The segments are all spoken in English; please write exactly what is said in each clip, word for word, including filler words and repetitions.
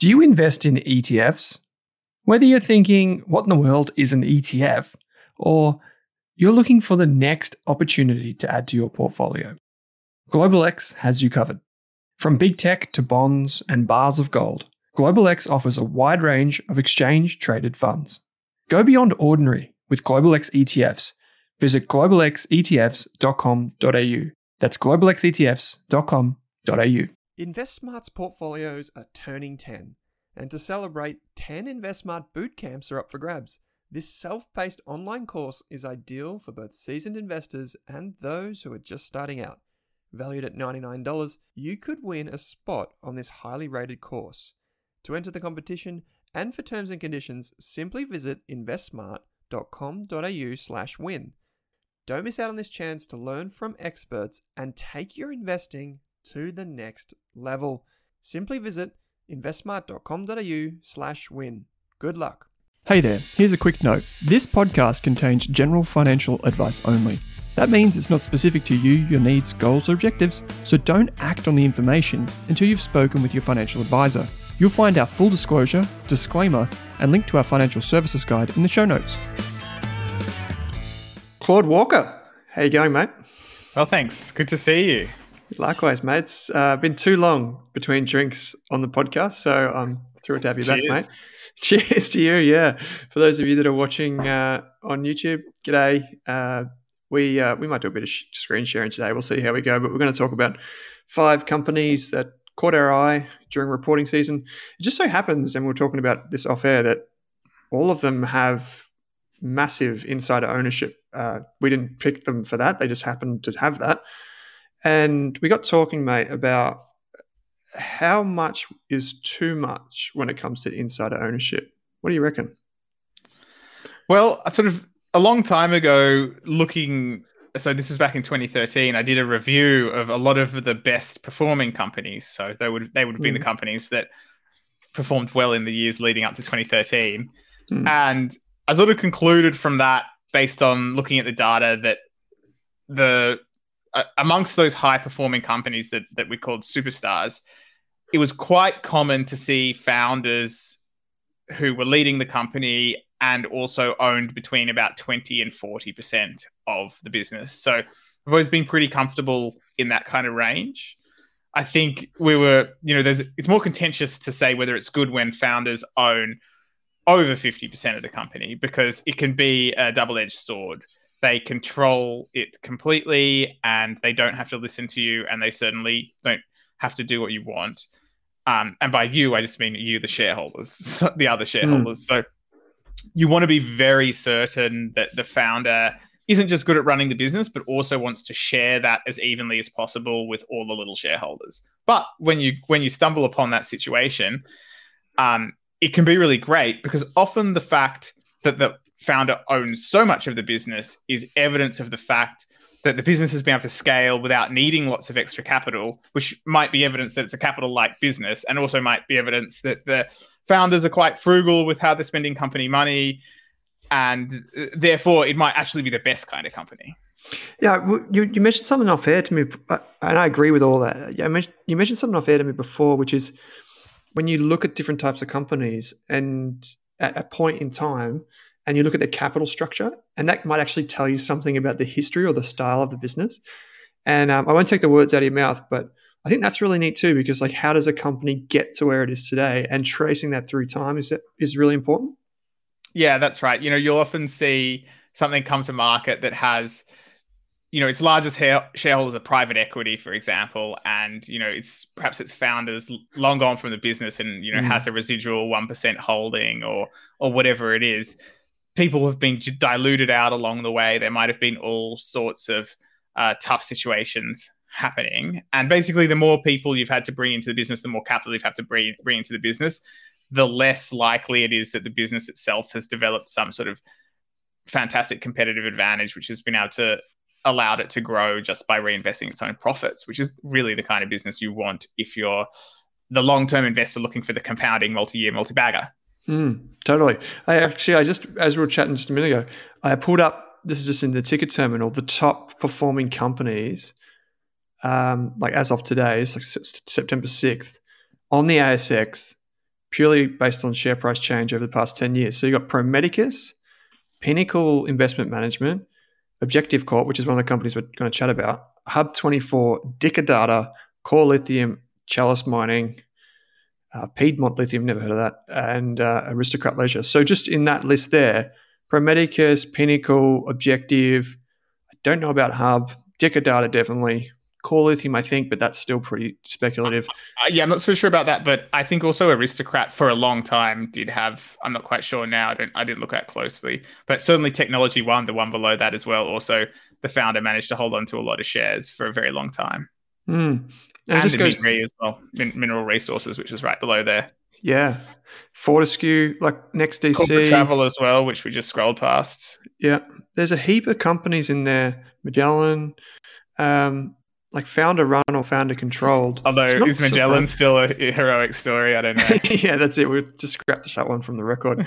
Do you invest in E T Fs? Whether you're thinking, what in the world is an E T F? Or you're looking for the next opportunity to add to your portfolio, Global X has you covered. From big tech to bonds and bars of gold, Global X offers a wide range of exchange-traded funds. Go beyond ordinary with Global X E T Fs. Visit global x e t f s dot com dot a u. That's global x e t f s dot com dot a u. InvestSmart's portfolios are turning ten, and to celebrate, ten InvestSmart boot camps are up for grabs. This self-paced online course is ideal for both seasoned investors and those who are just starting out. Valued at ninety-nine dollars, you could win a spot on this highly rated course. To enter the competition and for terms and conditions, simply visit investsmart dot com dot a u slash win. Don't miss out on this chance to learn from experts and take your investing to the next level. Simply visit investsmart dot com dot a u slash win. Good luck. Hey there, here's a quick note. This podcast contains general financial advice only. That means it's not specific to you, your needs, goals, or objectives, so don't act on the information until you've spoken with your financial advisor. You'll find our full disclosure, disclaimer, and link to our financial services guide in the show notes. Claude Walker, how you going, mate? Well, thanks. Good to see you. Likewise, mate. It's uh, been too long between drinks on the podcast, so I'm thrilled to have you Cheers. back, mate. Cheers to you, yeah. For those of you that are watching uh, on YouTube, g'day. Uh, we uh, we might do a bit of sh- screen sharing today. We'll see how we go, but we're going to talk about five companies that caught our eye during reporting season. It just so happens, and we we're talking about this off air, that all of them have massive insider ownership. Uh, we didn't pick them for that. They just happened to have that. And we got talking, mate, about how much is too much when it comes to insider ownership. What do you reckon? Well, I sort of a long time ago, looking, so this is back in twenty thirteen, I did a review of a lot of the best performing companies. So they would they would have been mm. the companies that performed well in the years leading up to twenty thirteen. Mm. And I sort of concluded from that, based on looking at the data, that the uh, amongst those high performing companies that that we called superstars, it was quite common to see founders who were leading the company and also owned between about twenty and forty percent of the business. So I've always been pretty comfortable in that kind of range. I think we were, you know, there's it's more contentious to say whether it's good when founders own over fifty percent of the company, because it can be a double-edged sword. They control it completely and they don't have to listen to you, and they certainly don't have to do what you want. Um, and by you, I just mean you, the shareholders, the other shareholders. Mm. So you want to be very certain that the founder isn't just good at running the business, but also wants to share that as evenly as possible with all the little shareholders. But when you when you stumble upon that situation, um, it can be really great, because often the fact that the founder owns so much of the business is evidence of the fact that the business has been able to scale without needing lots of extra capital, which might be evidence that it's a capital-light business, and also might be evidence that the founders are quite frugal with how they're spending company money, and therefore it might actually be the best kind of company. Yeah, you, you mentioned something off air to me, and I agree with all that. You mentioned something off air to me before, which is when you look at different types of companies and at a point in time, and you look at the capital structure, and that might actually tell you something about the history or the style of the business. And um, I won't take the words out of your mouth, but I think that's really neat too, because like, how does a company get to where it is today, and tracing that through time is is really important. Yeah, that's right. You know, you'll often see something come to market that has, you know, its largest ha- shareholders are private equity, for example, and, you know, it's perhaps its founders long gone from the business and, you know, mm. has a residual one percent holding or or whatever it is. People have been diluted out along the way. There might have been all sorts of uh, tough situations happening. And basically, the more people you've had to bring into the business, the more capital you've had to bring, bring into the business, the less likely it is that the business itself has developed some sort of fantastic competitive advantage, which has been able to allowed it to grow just by reinvesting its own profits, which is really the kind of business you want if you're the long-term investor looking for the compounding multi-year multi-bagger. Mm, totally. I actually, I just, as we were chatting just a minute ago, I pulled up, this is just in the ticket terminal, the top performing companies, um, like as of today, it's like September sixth, on the A S X, purely based on share price change over the past ten years. So you got Pro Medicus, Pinnacle Investment Management, Objective Corp, which is one of the companies we're going to chat about, Hub twenty-four, Dicker Data, Core Lithium, Chalice Mining, uh, Piedmont Lithium, never heard of that, and uh, Aristocrat Leisure. So just in that list there, Pro Medicus, Pinnacle, Objective, I don't know about Hub, Dicker Data definitely, Core Lithium, I think, but that's still pretty speculative. Uh, yeah, I'm not so sure about that, but I think also Aristocrat for a long time did have. I'm not quite sure now. I don't. I didn't look at closely, but certainly Technology One, the one below that as well. Also, the founder managed to hold on to a lot of shares for a very long time. Mm. And, and it just the goes, Minre as well, Min- Mineral Resources, which is right below there. Yeah, Fortescue, like Next D C, Corporate Travel as well, which we just scrolled past. Yeah, there's a heap of companies in there. Magellan. Um, like founder run or founder controlled. Although, is Magellan still a heroic story? I don't know. Yeah, that's it. We'll just scrap that one from the record.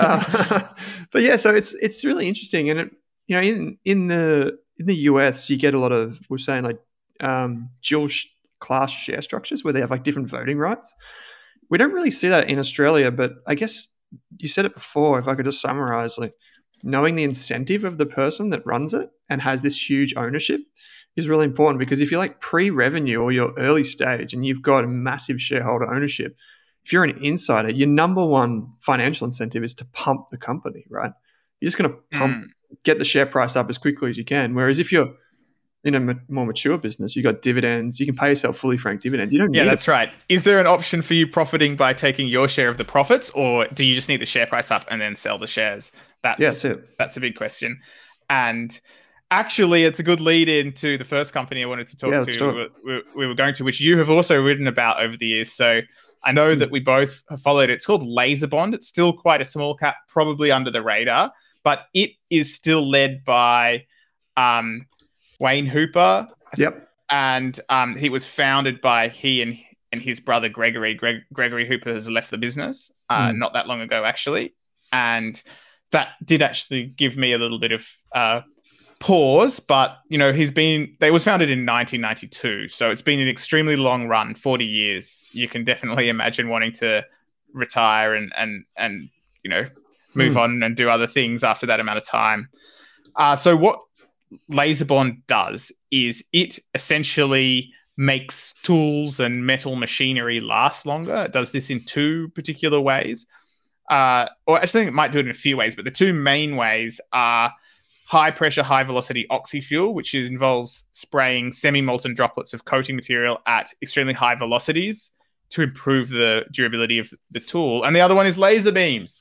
uh, but yeah, so it's it's really interesting. And, it, you know, in in the in the U S, you get a lot of, we're saying like um, dual sh- class share structures where they have like different voting rights. We don't really see that in Australia, but I guess you said it before. If I could just summarize, like knowing the incentive of the person that runs it and has this huge ownership is really important, because if you're like pre-revenue or you're early stage and you've got a massive shareholder ownership, if you're an insider, your number one financial incentive is to pump the company, right? You're just going to pump, mm. get the share price up as quickly as you can. Whereas if you're in a m- more mature business, you got dividends, you can pay yourself fully franked dividends. You don't yeah, need that's it. right. Is there an option for you profiting by taking your share of the profits, or do you just need the share price up and then sell the shares? That's, yeah, that's it. That's a big question. And actually, it's a good lead into the first company I wanted to talk yeah, to. We, we were going to, which you have also written about over the years. So I know mm. that we both have followed it. It's called LaserBond. It's still quite a small cap, probably under the radar, but it is still led by um, Wayne Hooper. Yep. And um, he was founded by he and and his brother Gregory. Greg, Gregory Hooper has left the business uh, mm. not that long ago, actually. And that did actually give me a little bit of uh, pause, but you know, he's been, they was founded in nineteen ninety-two, so it's been an extremely long run, forty years. You can definitely imagine wanting to retire and and and you know, move mm. on and do other things after that amount of time. Uh, so what LaserBond does is it essentially makes tools and metal machinery last longer. It does this in two particular ways. Uh, or actually, I think it might do it in a few ways, but the two main ways are high pressure, high velocity oxy-fuel, which is, involves spraying semi-molten droplets of coating material at extremely high velocities to improve the durability of the tool. And the other one is laser beams,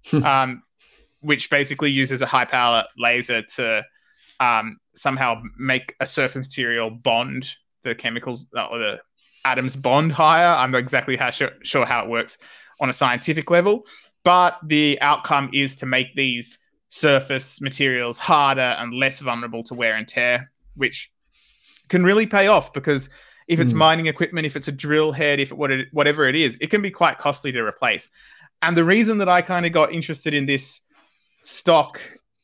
um, which basically uses a high power laser to um, somehow make a surface material bond the chemicals or the atoms bond higher. I'm not exactly how sure, sure how it works on a scientific level, but the outcome is to make these surface materials harder and less vulnerable to wear and tear, which can really pay off, because if it's mm. mining equipment, if it's a drill head, if it, whatever it is, it can be quite costly to replace. And the reason that I kind of got interested in this stock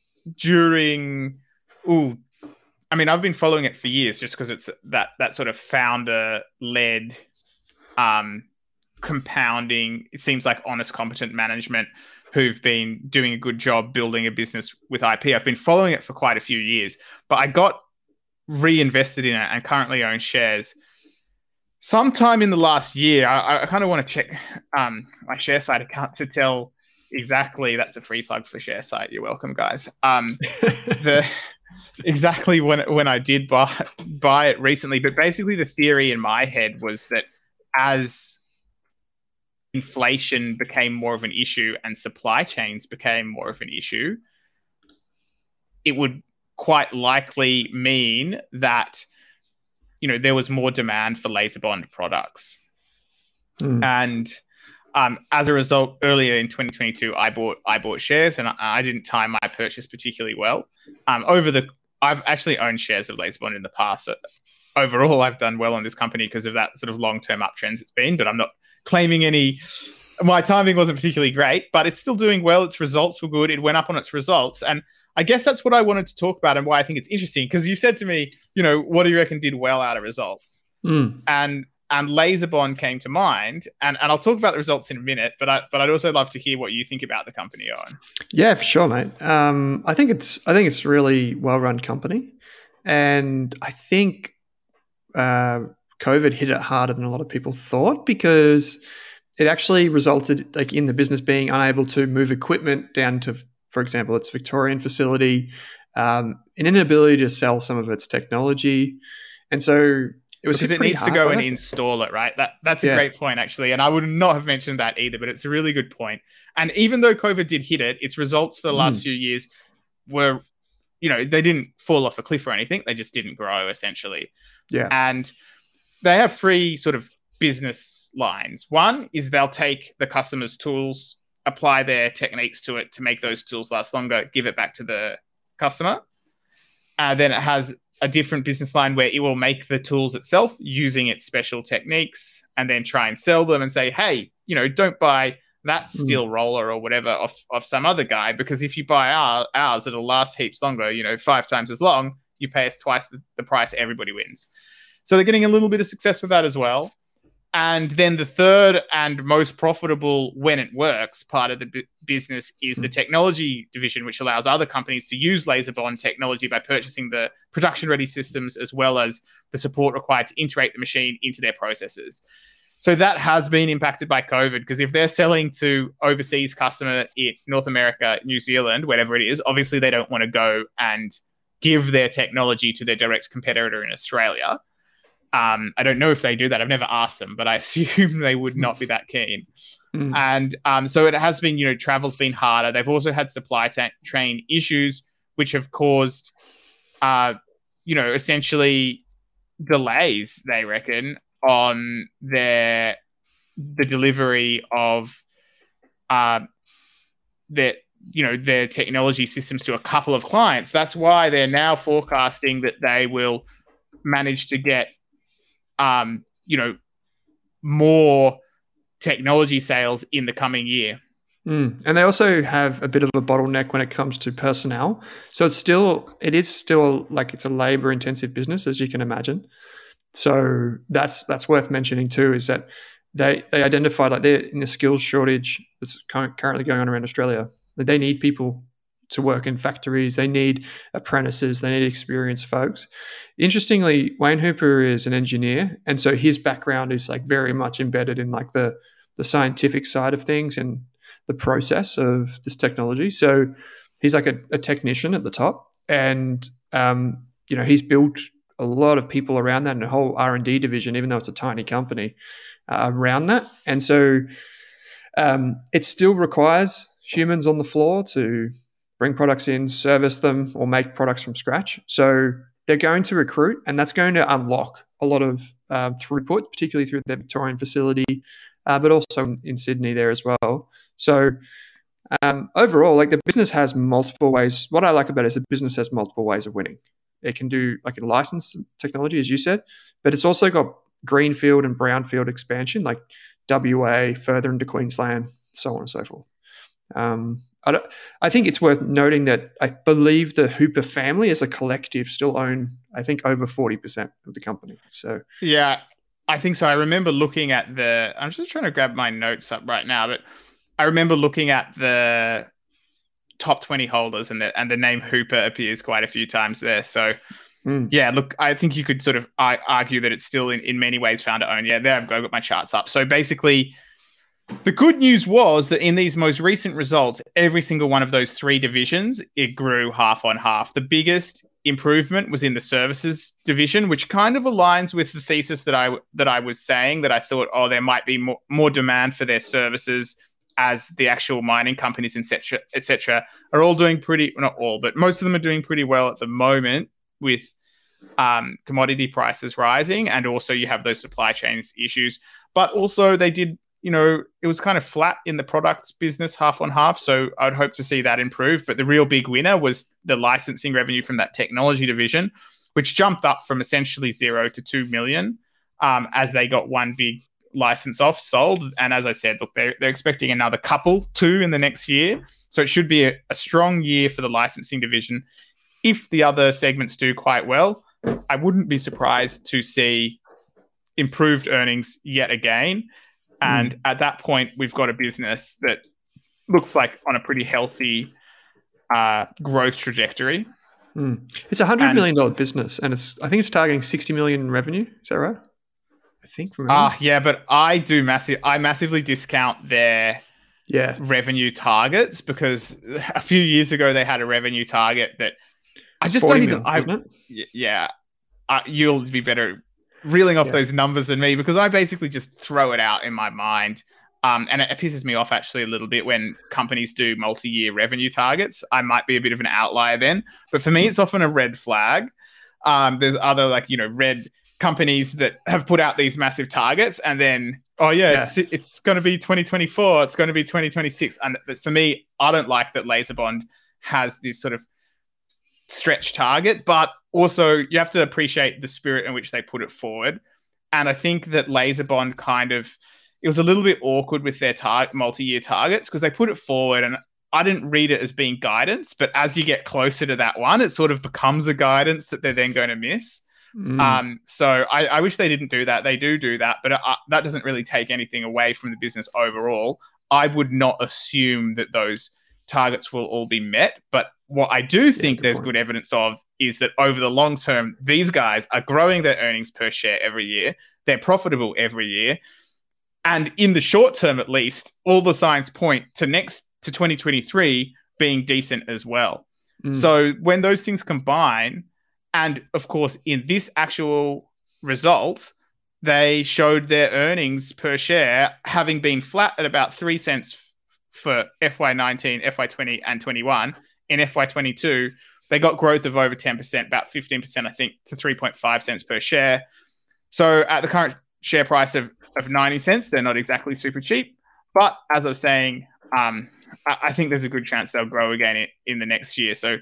during, ooh, I mean, I've been following it for years just because it's that that sort of founder-led um, compounding. It seems like honest, competent management who've been doing a good job building a business with I P. I've been following it for quite a few years, but I got reinvested in it and currently own shares. Sometime in the last year, I, I kind of want to check um, my ShareSite account to tell exactly. That's a free plug for ShareSite. You're welcome, guys. Um, the exactly when when I did buy buy it recently, but basically the theory in my head was that as inflation became more of an issue and supply chains became more of an issue, it would quite likely mean that, you know, there was more demand for LaserBond products. Mm. And um, as a result, earlier in twenty twenty-two, I bought I bought shares, and I, I didn't time my purchase particularly well. Um, over the, I've actually owned shares of LaserBond in the past. So overall, I've done well on this company because of that sort of long-term uptrends it's been, but I'm not claiming any, my timing wasn't particularly great, but it's still doing well. Its results were good. It went up on its results. And I guess that's what I wanted to talk about and why I think it's interesting, because you said to me, you know, what do you reckon did well out of results? Mm. And and LaserBond came to mind. And, and I'll talk about the results in a minute, but I but I'd also love to hear what you think about the company, Owen. Yeah, for sure, mate. Um, I think it's I think it's really well run company, and I think uh, COVID hit it harder than a lot of people thought, because it actually resulted like in the business being unable to move equipment down to, for example, its Victorian facility, um, an inability to sell some of its technology, and so. It was because it needs to go and install it, right? That That's a yeah. great point, actually. And I would not have mentioned that either, but it's a really good point. And even though COVID did hit it, its results for the last mm. few years were, you know, they didn't fall off a cliff or anything. They just didn't grow, essentially. Yeah. And they have three sort of business lines. One is they'll take the customer's tools, apply their techniques to it to make those tools last longer, give it back to the customer. And then it has a different business line where it will make the tools itself using its special techniques and then try and sell them and say, hey, you know, don't buy that steel mm. roller or whatever off, off some other guy, because if you buy our, ours, it'll last heaps longer, you know, five times as long. You pay us twice the, the price, everybody wins. So they're getting a little bit of success with that as well. And then the third and most profitable, when it works, part of the bu- business is mm. the technology division, which allows other companies to use LaserBond technology by purchasing the production-ready systems as well as the support required to integrate the machine into their processes. So that has been impacted by COVID, because if they're selling to overseas customer in North America, New Zealand, whatever it is, obviously they don't want to go and give their technology to their direct competitor in Australia. Um, I don't know if they do that. I've never asked them, but I assume they would not be that keen. Mm. And um, so it has been, you know, travel's been harder. They've also had supply ta- chain issues, which have caused, uh, you know, essentially delays, they reckon, on their the delivery of uh, their, you know, their technology systems to a couple of clients. That's why they're now forecasting that they will manage to get Um, you know, more technology sales in the coming year. Mm. And they also have a bit of a bottleneck when it comes to personnel. So it's still, it is still like it's a labor intensive business, as you can imagine. So that's that's worth mentioning too, is that they they identified like they're in a skills shortage that's currently going on around Australia. That they need people to work in factories. They need apprentices. They need experienced folks. Interestingly, Wayne Hooper is an engineer, and so his background is like very much embedded in like the the scientific side of things and the process of this technology. So he's like a, a technician at the top, and um, you know he's built a lot of people around that and a whole R and D division, even though it's a tiny company uh, around that. And so um, it still requires humans on the floor to bring products in, service them, or make products from scratch. So they're going to recruit, and that's going to unlock a lot of uh, throughput, particularly through their Victorian facility, uh, but also in Sydney there as well. So um, overall, like the business has multiple ways. What I like about it is the business has multiple ways of winning. It can do like a licensed technology, as you said, but it's also got greenfield and brownfield expansion, like W A, further into Queensland, so on and so forth. Um, I, don't, I think it's worth noting that I believe the Hooper family as a collective still own, I think, over forty percent of the company. So yeah, I think so. I remember looking at the, I'm just trying to grab my notes up right now, but I remember looking at the top twenty holders, and the, and the name Hooper appears quite a few times there. So mm. yeah, look, I think you could sort of argue that it's still in, in many ways founder owned. Yeah, there I've got my charts up. So basically, the good news was that in these most recent results, every single one of those three divisions, it grew half on half. The biggest improvement was in the services division, which kind of aligns with the thesis that I that I was saying, that I thought, oh, there might be more, more demand for their services as the actual mining companies, et cetera, et cetera, are all doing pretty, not all, but most of them are doing pretty well at the moment with um, commodity prices rising. And also you have those supply chains issues. But also they did, you know, it was kind of flat in the products business, half on half. So I'd hope to see that improve. But the real big winner was the licensing revenue from that technology division, which jumped up from essentially zero to two million um, as they got one big license off sold. And as I said, look, they're, they're expecting another couple, two in the next year. So it should be a, a strong year for the licensing division. If the other segments do quite well, I wouldn't be surprised to see improved earnings yet again. And Mm. at that point, we've got a business that looks like on a pretty healthy uh, growth trajectory. Mm. It's a hundred And- million dollar business, and it's I think it's targeting sixty million in revenue. Is that right? I think from Ah, memory. yeah, but I do massive. I massively discount their yeah, revenue targets because a few years ago they had a revenue target that I just forty don't even. mil, I wasn't it? y- yeah, uh, you'll be better reeling off Yeah. those numbers than me because I basically just throw it out in my mind. Um, and it, it pisses me off actually a little bit when companies do multi-year revenue targets. I might be a bit of an outlier then, but for me, it's often a red flag. Um, there's other like, you know, red companies that have put out these massive targets and then, oh yeah, Yeah. it's, it's going to be twenty twenty-four. It's going to be twenty twenty-six. And but for me, I don't like that LaserBond has this sort of stretch target, but also you have to appreciate the spirit in which they put it forward. And I think that LaserBond kind of, it was a little bit awkward with their tar- multi-year targets because they put it forward and I didn't read it as being guidance, but as you get closer to that one, it sort of becomes a guidance that they're then going to miss. Mm. Um, so I, I wish they didn't do that. They do do that, but uh, that doesn't really take anything away from the business overall. I would not assume that those targets will all be met, but what I do think good there's point. good evidence of is that over the long term, these guys are growing their earnings per share every year. They're profitable every year. And in the short term, at least, all the signs point to next to twenty twenty-three being decent as well. Mm. So when those things combine, and of course, in this actual result, they showed their earnings per share having been flat at about three cents f- for F Y nineteen, F Y twenty, and twenty-one. In F Y twenty-two, they got growth of over ten percent, about fifteen percent, I think, to three point five cents per share. So at the current share price of, of ninety cents, they're not exactly super cheap. But as I was saying, um, I, I think there's a good chance they'll grow again in, in the next year. So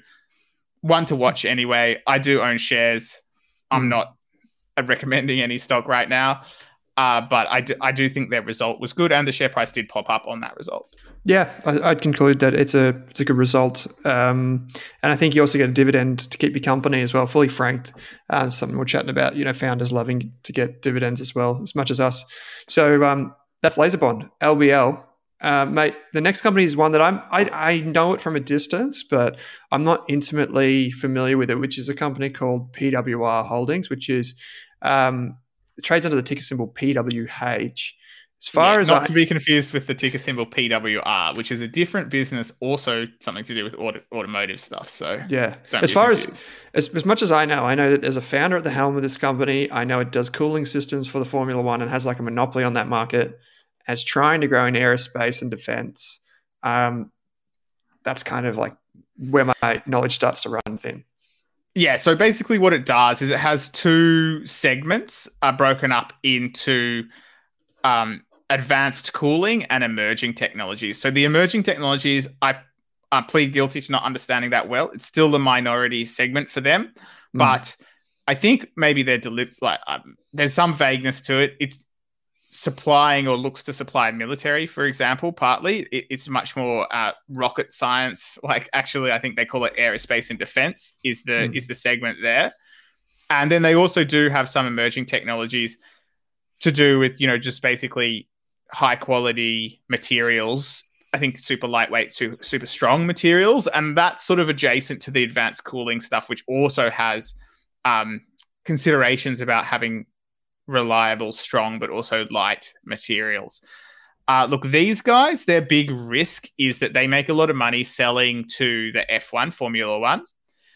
one to watch anyway. I do own shares. I'm Mm. not recommending any stock right now. Uh, but I do, I do think their result was good and the share price did pop up on that result. Yeah, I, I'd conclude that it's a it's a good result, um, and I think you also get a dividend to keep your company as well, fully franked. Uh, something we're chatting about, you know, founders loving to get dividends as well, as much as us. So um, that's LaserBond, L B L, uh, mate. The next company is one that I'm I, I know it from a distance, but I'm not intimately familiar with it, which is a company called P W R Holdings, which is um, it trades under the ticker symbol P W H. As far Yeah, as not I, to be confused with the ticker symbol P W R, which is a different business, also something to do with auto, automotive stuff. So yeah, don't as be far as, confused. as as much as I know, I know that there's a founder at the helm of this company. I know it does cooling systems for the Formula One and has like a monopoly on that market. And it's trying to grow in aerospace and defense. Um, that's kind of like where my knowledge starts to run thin. Yeah, so basically what it does is it has two segments are broken up into um, advanced cooling and emerging technologies. So the emerging technologies, I, I plead guilty to not understanding that well. It's still the minority segment for them, Mm. but I think maybe they're deli- like um, there's some vagueness to it. It's supplying or looks to supply military, for example, partly. It, it's much more uh, rocket science. Like actually, I think they call it aerospace and defense is the Mm. is the segment there. And then they also do have some emerging technologies to do with, you know, just basically high quality materials. I think super lightweight, super, super strong materials. And that's sort of adjacent to the advanced cooling stuff, which also has um, considerations about having reliable, strong, but also light materials. Uh, look, these guys, their big risk is that they make a lot of money selling to the F one, Formula One.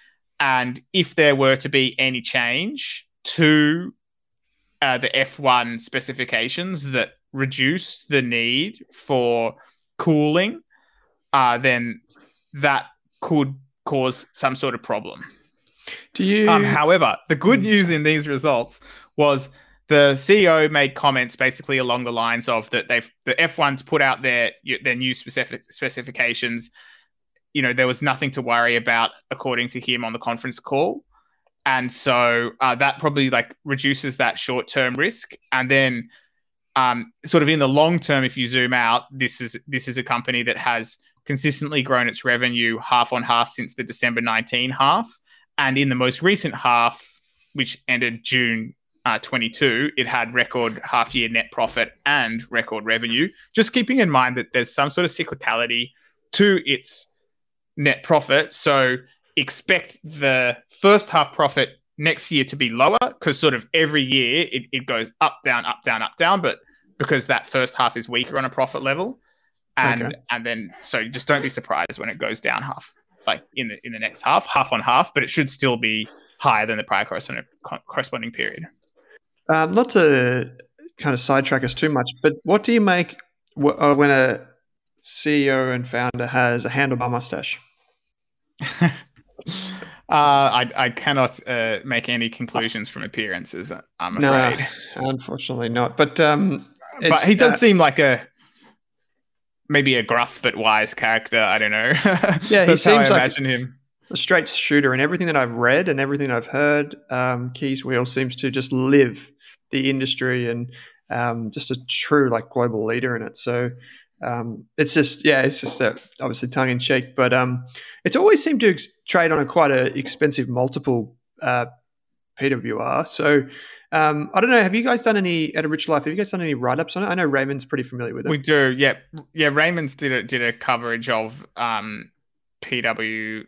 And if there were to be any change to uh, the F one specifications that reduce the need for cooling, uh, then that could cause some sort of problem. Do you? Um, however, the good news in these results was the C E O made comments basically along the lines of that they've the F one's put out their their new specific specifications. You know, there was nothing to worry about, according to him on the conference call. And so uh, that probably like reduces that short-term risk. And then um, sort of in the long term, if you zoom out, this is this is a company that has consistently grown its revenue half on half since the December nineteen half. And in the most recent half, which ended June uh, twenty-two, it had record half-year net profit and record revenue. Just keeping in mind that there's some sort of cyclicality to its net profit. So expect the first half profit next year to be lower because sort of every year it, it goes up, down, up, down, up, down. But because that first half is weaker on a profit level. And okay. and then, so just don't be surprised when it goes down half, like in the in the next half, half on half, but it should still be higher than the prior corresponding, corresponding period. Um, not to kind of sidetrack us too much, but what do you make w- uh, when a C E O and founder has a handlebar mustache? uh, I, I cannot uh, make any conclusions from appearances, I'm afraid. No, unfortunately not. But um, but he does uh, seem like a maybe a gruff but wise character. I don't know. Yeah, he seems like imagine him. A straight shooter, and everything that I've read and everything I've heard, um, Kees Weel seems to just live the industry and um, just a true like global leader in it. So um, it's just, yeah, it's just a, obviously tongue in cheek, but um, it's always seemed to ex- trade on a quite a expensive multiple uh, P W R. So um, I don't know. Have you guys done any at A Rich Life? Have you guys done any write-ups on it? I know Raymond's pretty familiar with it. We do. Yeah. Yeah. Raymond's did a, did a coverage of um, P W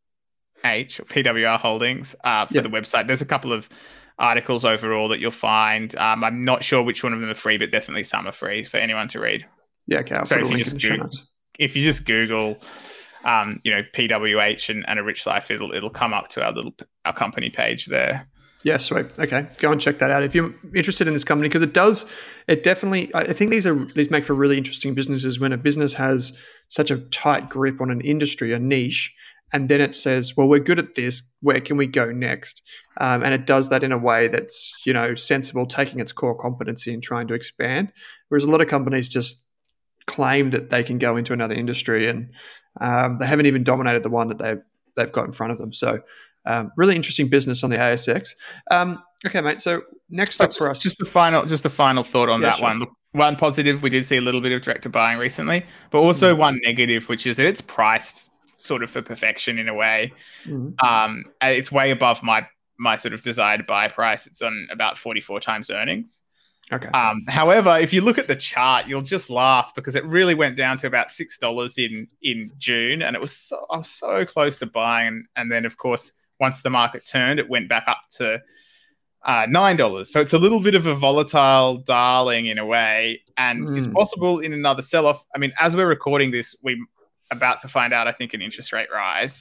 H or P W R Holdings uh, for yep. the website. There's a couple of articles overall that you'll find. Um, I'm not sure which one of them are free, but definitely some are free for anyone to read. Yeah, okay. I'll so put if a you link just in the show Google, notes. if you just Google, um, you know, P W H and, and A Rich Life, it'll it'll come up to our little our company page there. Yeah, sweet. Okay, go and check that out if you're interested in this company, because it does, it definitely. I think these are these make for really interesting businesses when a business has such a tight grip on an industry, a niche. And then it says, well, we're good at this. Where can we go next? Um, and it does that in a way that's, you know, sensible, taking its core competency and trying to expand. Whereas a lot of companies just claim that they can go into another industry and um, they haven't even dominated the one that they've they've got in front of them. So um, really interesting business on the A S X. Um, okay, mate. So next up just, for us. Just a final, just a final thought on yeah, that sure. one. Look, one positive, we did see a little bit of director buying recently, but also mm. one negative, which is that it's priced sort of for perfection in a way. Mm-hmm. Um, it's way above my my sort of desired buy price. It's on about forty-four times earnings. Okay. Um, however, if you look at the chart, you'll just laugh because it really went down to about six dollars in in June, and it was so I was so close to buying, and, and then of course once the market turned, it went back up to uh, nine dollars. So it's a little bit of a volatile darling in a way, and mm. it's possible in another sell-off. I mean, as we're recording this, we about to find out, I think, an interest rate rise.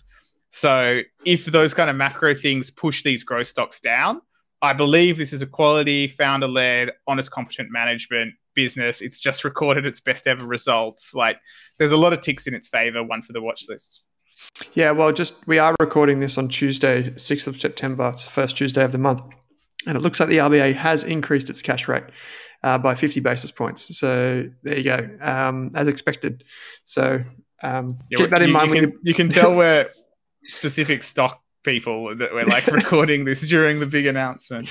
So if those kind of macro things push these growth stocks down, I believe this is a quality, founder-led, honest, competent management business. It's just recorded its best ever results. Like, there's a lot of ticks in its favor, one for the watch list. Yeah, well, just we are recording this on Tuesday, sixth of September. It's the first Tuesday of the month. And it looks like the R B A has increased its cash rate uh, by fifty basis points. So there you go, um, as expected. So um, yeah, keep that in you, mind. You can, you can tell we're specific stock people that we're like recording this during the big announcement.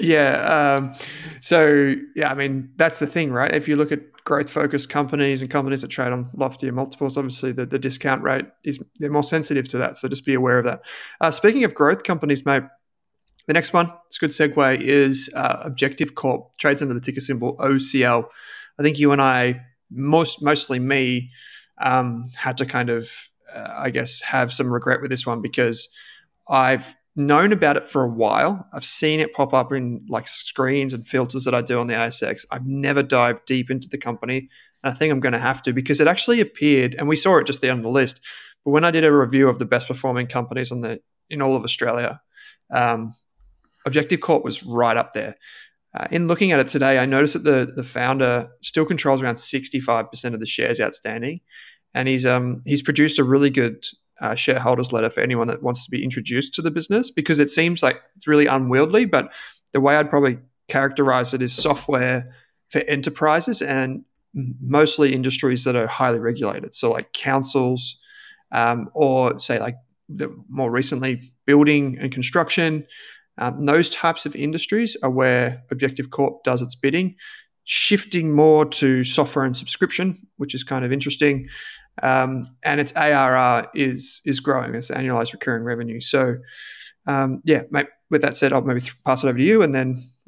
Yeah. Um, so, yeah, I mean, that's the thing, right? If you look at growth-focused companies and companies that trade on loftier multiples, obviously the, the discount rate is they're more sensitive to that. So just be aware of that. Uh, speaking of growth companies, mate, the next one, it's a good segue, is uh, Objective Corp, trades under the ticker symbol O C L. I think you and I, most mostly me, um, had to kind of, uh, I guess, have some regret with this one because I've known about it for a while. I've seen it pop up in like screens and filters that I do on the A S X. I've never dived deep into the company, and I think I'm going to have to because it actually appeared, and we saw it just there on the list. But when I did a review of the best performing companies on the in all of Australia, um, Objective Corp was right up there. Uh, in looking at it today, I noticed that the the founder still controls around sixty-five percent of the shares outstanding, and he's um he's produced a really good uh, shareholders letter for anyone that wants to be introduced to the business because it seems like it's really unwieldy. But the way I'd probably characterize it is software for enterprises and mostly industries that are highly regulated. So like councils, um, or say like the, more recently building and construction. Um, those types of industries are where Objective Corp does its bidding, shifting more to software and subscription, which is kind of interesting. Um, and its A R R is is growing, its annualized recurring revenue. So, um, yeah, mate, with that said, I'll maybe pass it over to you and then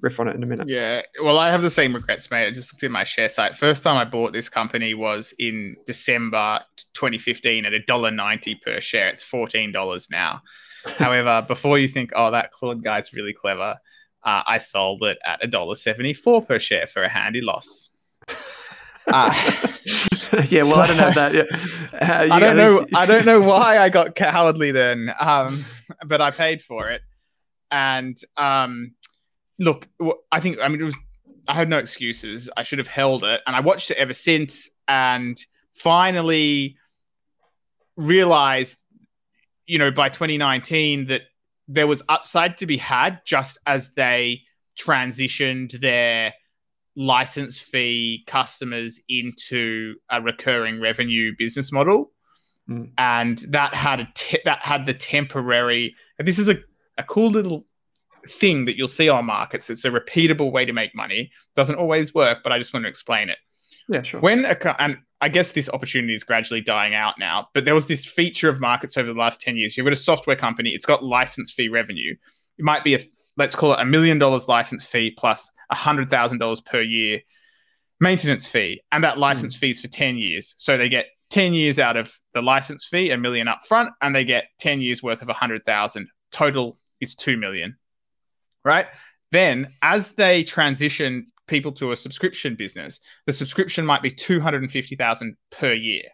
riff on it in a minute. Yeah, well, I have the same regrets, mate. I just looked at my share site. First time I bought this company was in December twenty fifteen at one dollar ninety per share. It's fourteen dollars now. However, before you think, oh, that Claude guy's really clever, uh, I sold it at one dollar seventy-four per share for a handy loss. Uh, yeah, well, so, I don't have that. Yeah. Uh, I don't know. I don't know why I got cowardly then, um, but I paid for it. And um, look, I think I mean it was. I had no excuses. I should have held it, and I watched it ever since, and finally realized, you know, by twenty nineteen that there was upside to be had just as they transitioned their license fee customers into a recurring revenue business model. Mm. And that had a te- that had the temporary, this is a, a cool little thing that you'll see on markets. It's a repeatable way to make money. Doesn't always work, but I just want to explain it. Yeah, sure. When a, and I guess this opportunity is gradually dying out now, but there was this feature of markets over the last ten years. You've got a software company, it's got license fee revenue. It might be a, let's call it a million dollars license fee plus one hundred thousand dollars per year maintenance fee. And that license mm. fee is for ten years. So they get ten years out of the license fee, a million up front, and they get ten years worth of one hundred thousand. Total is two million, right? Then as they transition people to a subscription business, the subscription might be two hundred fifty thousand per year.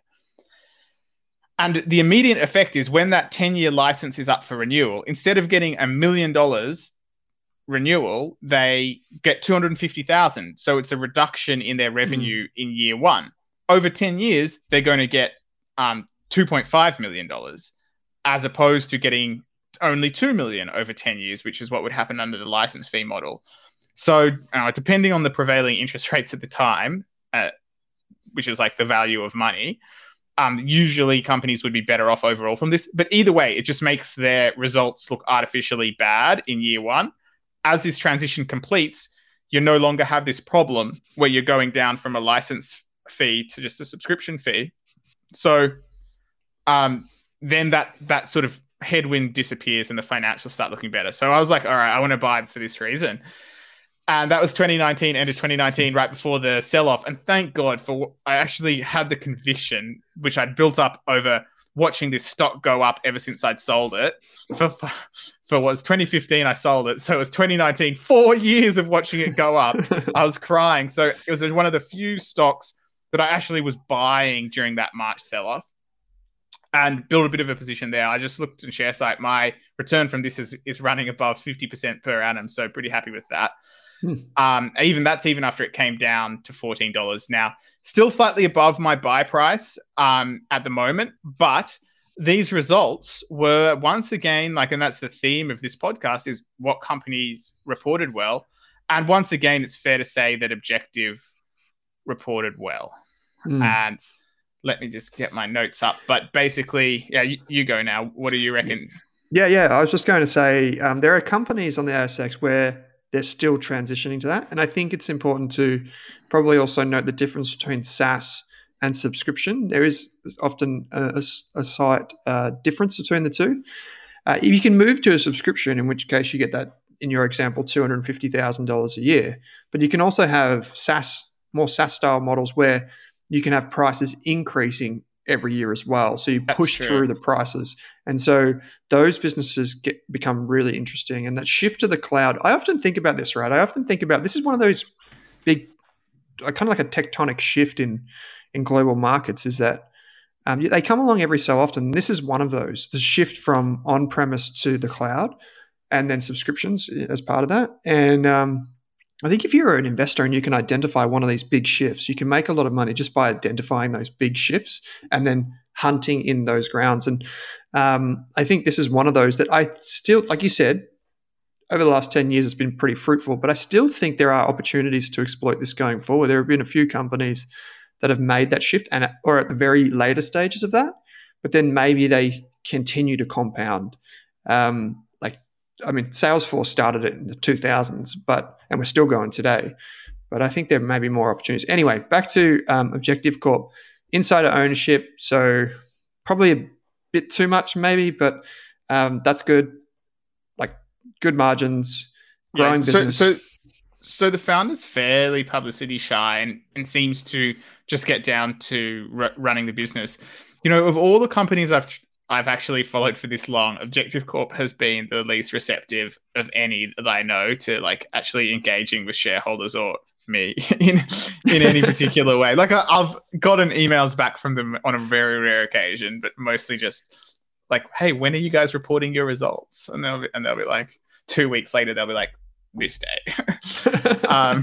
And the immediate effect is when that ten-year license is up for renewal, instead of getting a million dollars renewal, they get two hundred fifty thousand. So it's a reduction in their revenue mm. in year one. Over ten years, they're going to get um, two point five million dollars as opposed to getting only two million dollars over ten years, which is what would happen under the license fee model. So uh, depending on the prevailing interest rates at the time, uh, which is like the value of money, um, usually companies would be better off overall from this. But either way, it just makes their results look artificially bad in year one. As this transition completes, you no longer have this problem where you're going down from a license fee to just a subscription fee. So um, then that that sort of headwind disappears and the financials start looking better. So I was like, all right, I want to buy for this reason. And that was twenty nineteen, end of twenty nineteen, right before the sell-off. And thank God for I actually had the conviction, which I'd built up over watching this stock go up ever since I'd sold it. For, for what was twenty fifteen, I sold it. So it was twenty nineteen, four years of watching it go up. I was crying. So it was one of the few stocks that I actually was buying during that March sell-off and built a bit of a position there. I just looked in ShareSite. My return from this is, is running above fifty percent per annum. So pretty happy with that. Hmm. Um, even that's even after it came down to fourteen dollars. Now, still slightly above my buy price um, at the moment, but these results were once again, like, and that's the theme of this podcast, is what companies reported well. And once again, it's fair to say that Objective reported well. Hmm. And let me just get my notes up. But basically, yeah, you, you go now. What do you reckon? Yeah, yeah. I was just going to say um, there are companies on the A S X where they're still transitioning to that. And I think it's important to probably also note the difference between SaaS and subscription. There is often a, a, a slight uh, difference between the two. Uh, you can move to a subscription, in which case you get that, in your example, two hundred fifty thousand dollars a year. But you can also have SaaS, more SaaS-style models where you can have prices increasing every year as well. So you push through the prices. And so those businesses get become really interesting. And that shift to the cloud, I often think about this, right? I often think about, this is one of those big, kind of like a tectonic shift in, in global markets, is that um, they come along every so often. This is one of those, the shift from on-premise to the cloud and then subscriptions as part of that. And um, I think if you're an investor and you can identify one of these big shifts, you can make a lot of money just by identifying those big shifts and then hunting in those grounds. And um, I think this is one of those that I still, like you said, over the last ten years, it's been pretty fruitful, but I still think there are opportunities to exploit this going forward. There have been a few companies that have made that shift and or at the very later stages of that, but then maybe they continue to compound. Um, I mean, Salesforce started it in the two thousands, but and we're still going today. But I think there may be more opportunities. Anyway, back to um, Objective Corp. Insider ownership, so probably a bit too much maybe, but um, that's good. Like good margins, growing yeah, so, business. So so the founder's fairly publicity shy and, and seems to just get down to r- running the business. You know, of all the companies I've I've actually followed for this long, Objective Corp has been the least receptive of any that I know to like actually engaging with shareholders or me in in any particular way. Like I, I've gotten emails back from them on a very rare occasion, but mostly just like, "Hey, when are you guys reporting your results?" And they'll be, and they'll be like, two weeks later, they'll be like, "This day." um,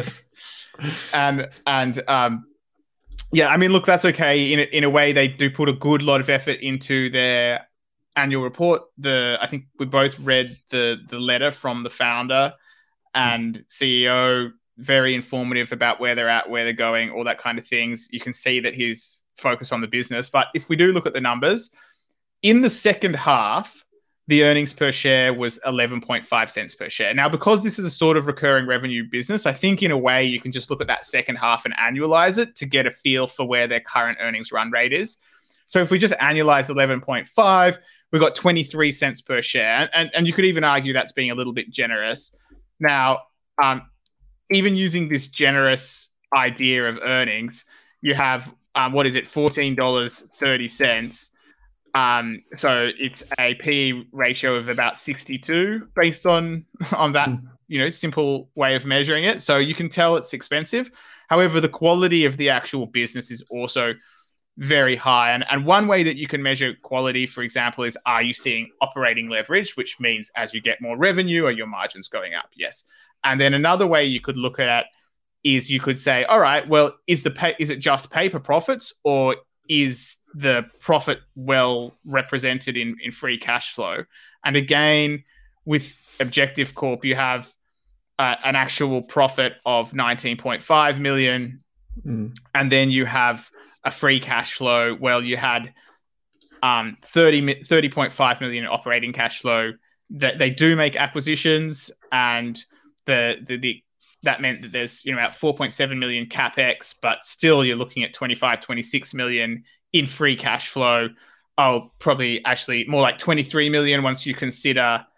and and um, yeah, I mean, look, that's okay. In a, in a way, they do put a good lot of effort into their annual report. The I think we both read the the letter from the founder and C E O. Very informative about where they're at, where they're going, all that kind of things. You can see that he's focused on the business. But if we do look at the numbers, in the second half, the earnings per share was eleven point five cents per share. Now, because this is a sort of recurring revenue business, I think in a way you can just look at that second half and annualize it to get a feel for where their current earnings run rate is. So if we just annualize eleven point five, we've got twenty-three cents per share. And, and you could even argue that's being a little bit generous. Now, um, even using this generous idea of earnings, you have, um, what is it, fourteen dollars and thirty cents. Um, so it's a P E ratio of about sixty-two based on, on that, you know, simple way of measuring it. So you can tell it's expensive. However, the quality of the actual business is also very high. And, and one way that you can measure quality, for example, is are you seeing operating leverage, which means as you get more revenue, are your margins going up? Yes. And then another way you could look at is you could say, all right, well, is the pay, is it just paper profits, or is the profit well represented in, in free cash flow? And again, with Objective Corp, you have uh, an actual profit of nineteen point five million. Mm. And then you have a free cash flow. Well, you had um, thirty point five million in operating cash flow. That they do make acquisitions, and the, the, the that meant that there's, you know, about four point seven million capex, but still you're looking at twenty-five, twenty-six million in free cash flow. Oh, probably actually more like twenty-three million once you consider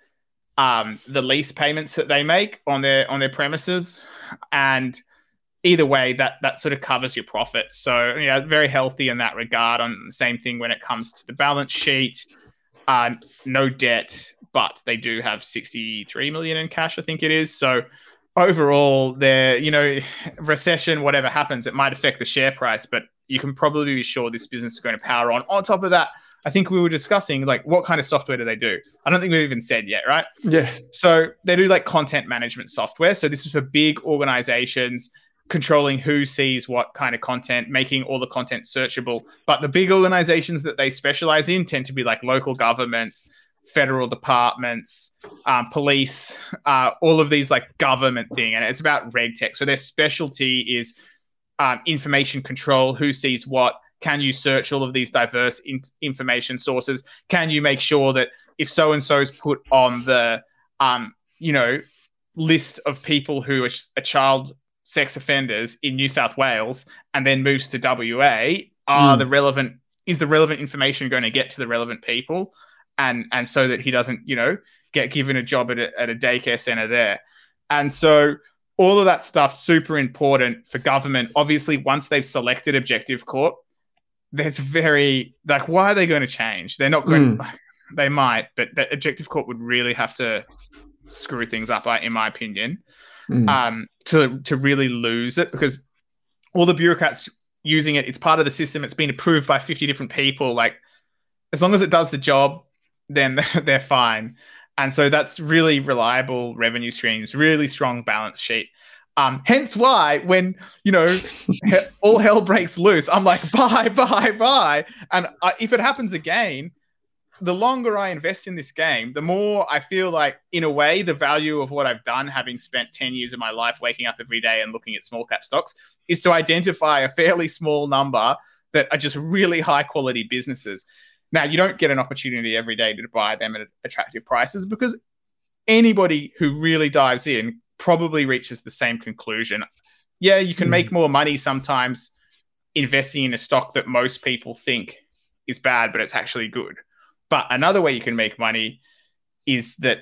um, the lease payments that they make on their on their premises. And either way, that that sort of covers your profits. So, you know, very healthy in that regard. On the same thing when it comes to the balance sheet, uh, no debt, but they do have sixty-three million in cash, I think it is. So overall, they're, you know, recession, whatever happens, it might affect the share price, but you can probably be sure this business is going to power on. On top of that, I think we were discussing, like, what kind of software do they do? I don't think we've even said yet, right? Yeah. So they do like content management software. So this is for big organizations, controlling who sees what kind of content, making all the content searchable. But the big organizations that they specialize in tend to be like local governments, federal departments, um, police, uh, all of these like government thing. And it's about reg tech. So their specialty is um, information control, who sees what. Can you search all of these diverse in- information sources? Can you make sure that if so-and-so is put on the, um, you know, list of people who are, are child sex offenders in New South Wales and then moves to W A, are mm. the relevant, is the relevant information going to get to the relevant people? And and so that he doesn't, you know, get given a job at a, at a daycare center there. And so all of that stuff super important for government. Obviously, once they've selected Objective Corp, there's very, like, why are they going to change? They're not going mm. to, they might, but the Objective Corp would really have to screw things up, in my opinion, mm. um, to, to really lose it, because all the bureaucrats using it, it's part of the system. It's been approved by fifty different people. Like, as long as it does the job, then they're fine. And so that's really reliable revenue streams, really strong balance sheet. Um, hence why when, you know, he- all hell breaks loose, I'm like, buy, buy, buy. And uh, if it happens again, the longer I invest in this game, the more I feel like, in a way, the value of what I've done, having spent ten years of my life waking up every day and looking at small cap stocks, is to identify a fairly small number that are just really high quality businesses. Now, you don't get an opportunity every day to buy them at attractive prices, because anybody who really dives in probably reaches the same conclusion. Yeah, you can mm. make more money sometimes investing in a stock that most people think is bad, but it's actually good. But another way you can make money is that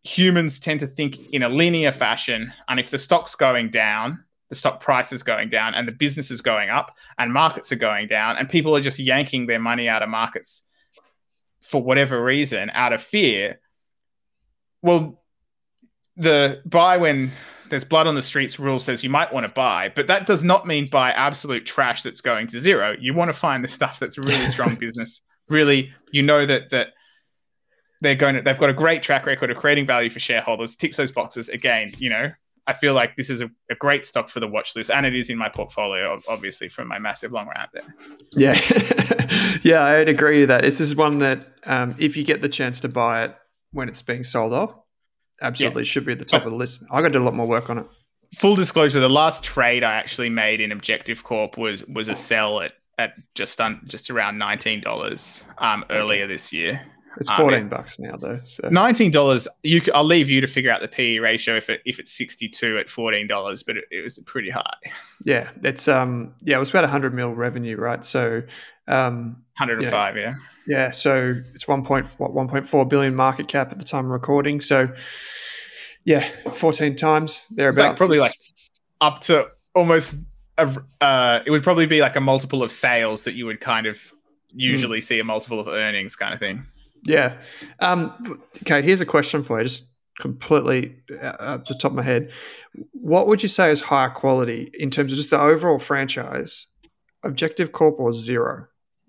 humans tend to think in a linear fashion. And if the stock's going down, the stock price is going down and the business is going up and markets are going down and people are just yanking their money out of markets for whatever reason, out of fear. Well, the buy when there's blood on the streets rule says you might want to buy, but that does not mean buy absolute trash that's going to zero. You want to find the stuff that's really strong business. Really, you know that that they're going to, they've got a great track record of creating value for shareholders, ticks those boxes. Again, you know, I feel like this is a, a great stock for the watch list, and it is in my portfolio, obviously, from my massive long rant there. Yeah. Yeah, I'd agree with that. It's just one that um, if you get the chance to buy it when it's being sold off, absolutely yeah. should be at the top of the list. I got to do a lot more work on it. Full disclosure, the last trade I actually made in Objective Corp was was a sell at at just un, just around nineteen dollars um, earlier okay. this year. It's fourteen um, bucks now though. So. nineteen dollars. You, I'll leave you to figure out the P E ratio if it if it's sixty-two at fourteen dollars, but it, it was pretty high. Yeah, it's um yeah, it was about a hundred mil revenue, right? So um, one hundred and five, yeah, yeah. Yeah, so it's one point what one point four billion market cap at the time of recording. So yeah, fourteen times thereabouts. Like probably it's, like up to almost. A, uh, it would probably be like a multiple of sales that you would kind of usually mm. see a multiple of earnings kind of thing. Yeah. Um, okay, here's a question for you, just completely at the top of my head. What would you say is higher quality in terms of just the overall franchise, Objective Corp or Xero?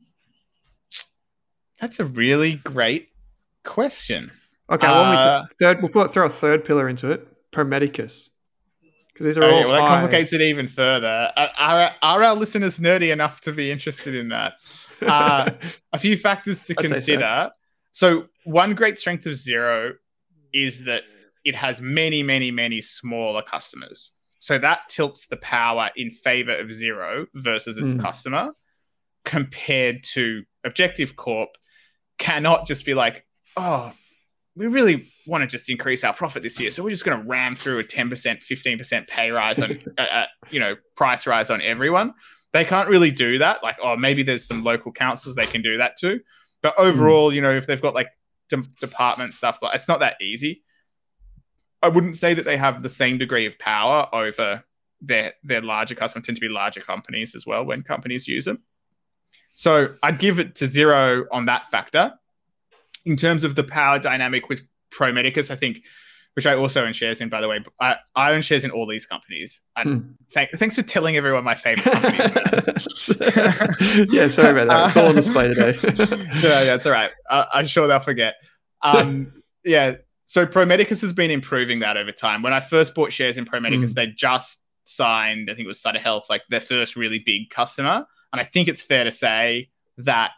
That's a really great question. Okay, uh, well, we th- third, we'll put, throw a third pillar into it, Pro Medicus. Because these are okay, all well, that high. complicates it even further. Are, are, are our listeners nerdy enough to be interested in that? Uh, a few factors to I'd consider. So. so one great strength of Xero is that it has many, many, many smaller customers. So that tilts the power in favor of Xero versus its mm. customer, compared to Objective Corp cannot just be like, oh, we really want to just increase our profit this year, so we're just going to ram through a ten percent, fifteen percent pay rise on, uh, uh, you know, price rise on everyone. They can't really do that. Like, oh, maybe there's some local councils they can do that too. But overall, mm. you know, if they've got like de- department stuff, it's not that easy. I wouldn't say that they have the same degree of power over their their larger customers. Tend to be larger companies as well when companies use them. So I'd give it to Xero on that factor. In terms of the power dynamic with Pro Medicus, I think, which I also own shares in, by the way, I, I own shares in all these companies. And hmm. th- thanks for telling everyone my favorite companies. Yeah, sorry about that. It's all on display today. yeah, yeah, it's all right. I, I'm sure they'll forget. Um, yeah, so Pro Medicus has been improving that over time. When I first bought shares in Pro Medicus, hmm. they just signed, I think it was Sutter Health, like their first really big customer. And I think it's fair to say that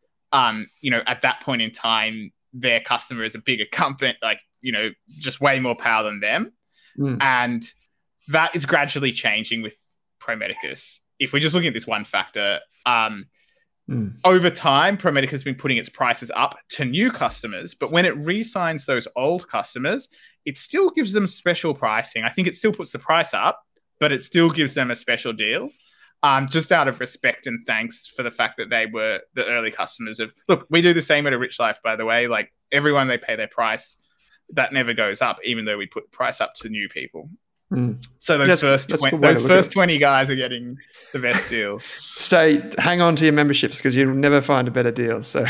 Um, you know, at that point in time, their customer is a bigger company, like, you know, just way more power than them. Mm. And that is gradually changing with Pro Medicus. If we're just looking at this one factor, um, mm. over time, Pro Medicus has been putting its prices up to new customers. But when it re-signs those old customers, it still gives them special pricing. I think it still puts the price up, but it still gives them a special deal. Um, just out of respect and thanks for the fact that they were the early customers of, look, we do the same at A Rich Life, by the way, like everyone, they pay their price. That never goes up, even though we put the price up to new people. Mm. So those that's, first, that's twenty, those first twenty guys are getting the best deal. Stay, hang on to your memberships because you'll never find a better deal. So,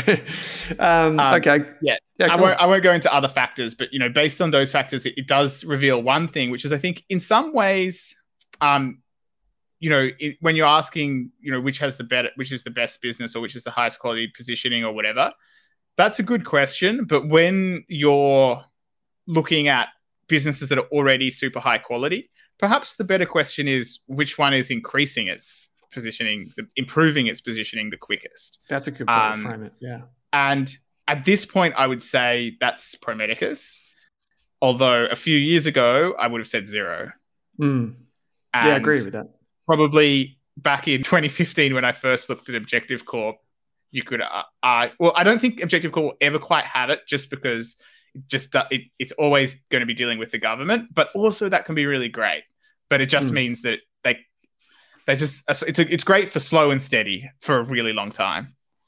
um, um, okay. Yeah. yeah I, won't, I won't go into other factors, but, you know, based on those factors, it, it does reveal one thing, which is, I think in some ways, um, you know, it, when you're asking, you know, which has the better, which is the best business or which is the highest quality positioning or whatever, that's a good question. But when you're looking at businesses that are already super high quality, perhaps the better question is which one is increasing its positioning, improving its positioning the quickest. That's a good way um, to frame it. Yeah. And at this point, I would say that's Pro Medicus. Although a few years ago, I would have said Xero. Mm. Yeah, I agree with that. Probably back in twenty fifteen when I first looked at Objective Corp, you could, uh, uh, well, I don't think Objective Corp will ever quite have it just because it just it, it's always going to be dealing with the government, but also that can be really great. But it just mm. means that they they just, it's a, it's great for slow and steady for a really long time.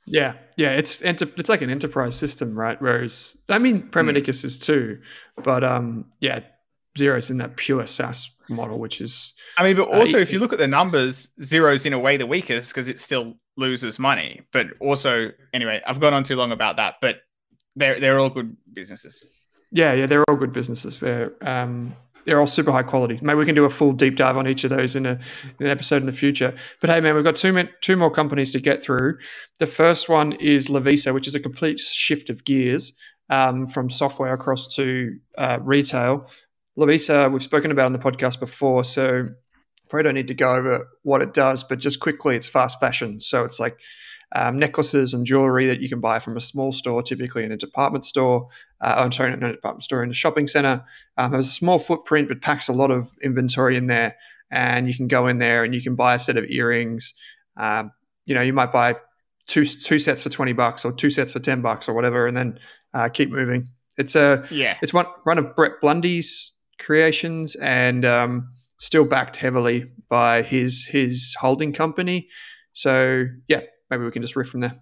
Yeah, yeah, it's enter- it's like an enterprise system, right? Whereas, I mean, Premanicus mm. is too, but um, yeah, Xero's in that pure SaaS model, which is. I mean, but also uh, if you look at the numbers, Xero's in a way the weakest because it still loses money. But also, anyway, I've gone on too long about that, but they're they're all good businesses. Yeah, yeah, they're all good businesses. They're um, they're all super high quality. Maybe we can do a full deep dive on each of those in, a, in an episode in the future. But hey, man, we've got two two more companies to get through. The first one is Lovisa, which is a complete shift of gears um, from software across to uh, retail. Lovisa, we've spoken about on the podcast before, so probably don't need to go over what it does, but just quickly, it's fast fashion. So it's like um, necklaces and jewelry that you can buy from a small store, typically in a department store. Uh, I'm sorry, not a department store, in a shopping center. Um, it has a small footprint, but packs a lot of inventory in there. And you can go in there and you can buy a set of earrings. Um, you know, you might buy two two sets for twenty bucks or two sets for ten bucks or whatever, and then uh, keep moving. It's a yeah. It's one one of Brett Blundy's creations, and um, still backed heavily by his his holding company. So yeah, maybe we can just riff from there.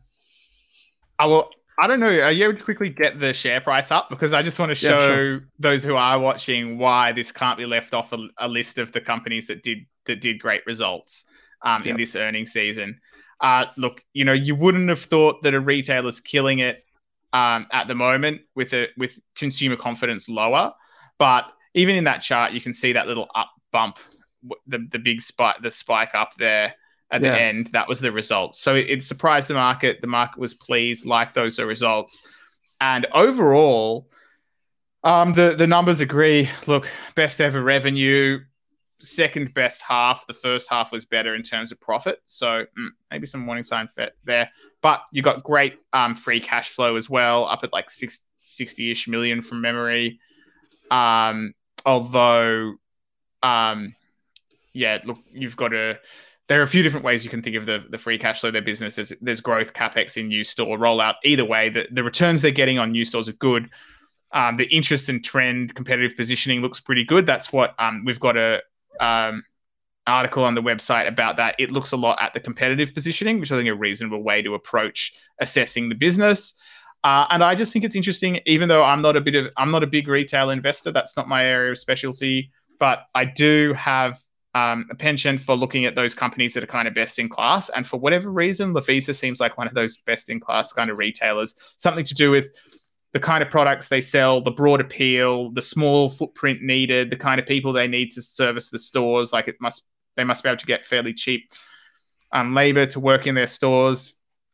I will. I don't know. Are you able to quickly get the share price up? Because I just want to show yeah, sure. those who are watching why this can't be left off a, a list of the companies that did that did great results um, yep. in this earnings season. Uh, look, you know, you wouldn't have thought that a retailer's killing it um, at the moment with a, with consumer confidence lower, but even in that chart, you can see that little up bump, the the big spike, the spike up there. At yeah. the end, that was the result. So it, it surprised the market. The market was pleased, like those are results. And overall, um, the, the numbers agree. Look, best ever revenue, second best half. The first half was better in terms of profit. So mm, maybe some warning sign there. But you got great um, free cash flow as well, up at like six, sixty-ish million from memory. Um, although, um, yeah, look, you've got to... There are a few different ways you can think of the, the free cash flow of their business. There's, there's growth, CapEx in new store rollout. Either way, the, the returns they're getting on new stores are good. Um, the interest and trend competitive positioning looks pretty good. That's what um, we've got a um, article on the website about that. It looks a lot at the competitive positioning, which I think is a reasonable way to approach assessing the business. Uh, and I just think it's interesting, even though I'm not a bit of I'm not a big retail investor. That's not my area of specialty, but I do have Um, a penchant for looking at those companies that are kind of best in class. And for whatever reason, Lovisa seems like one of those best in class kind of retailers. Something to do with the kind of products they sell, the broad appeal, the small footprint needed, the kind of people they need to service the stores. Like it must, they must be able to get fairly cheap um, labor to work in their stores.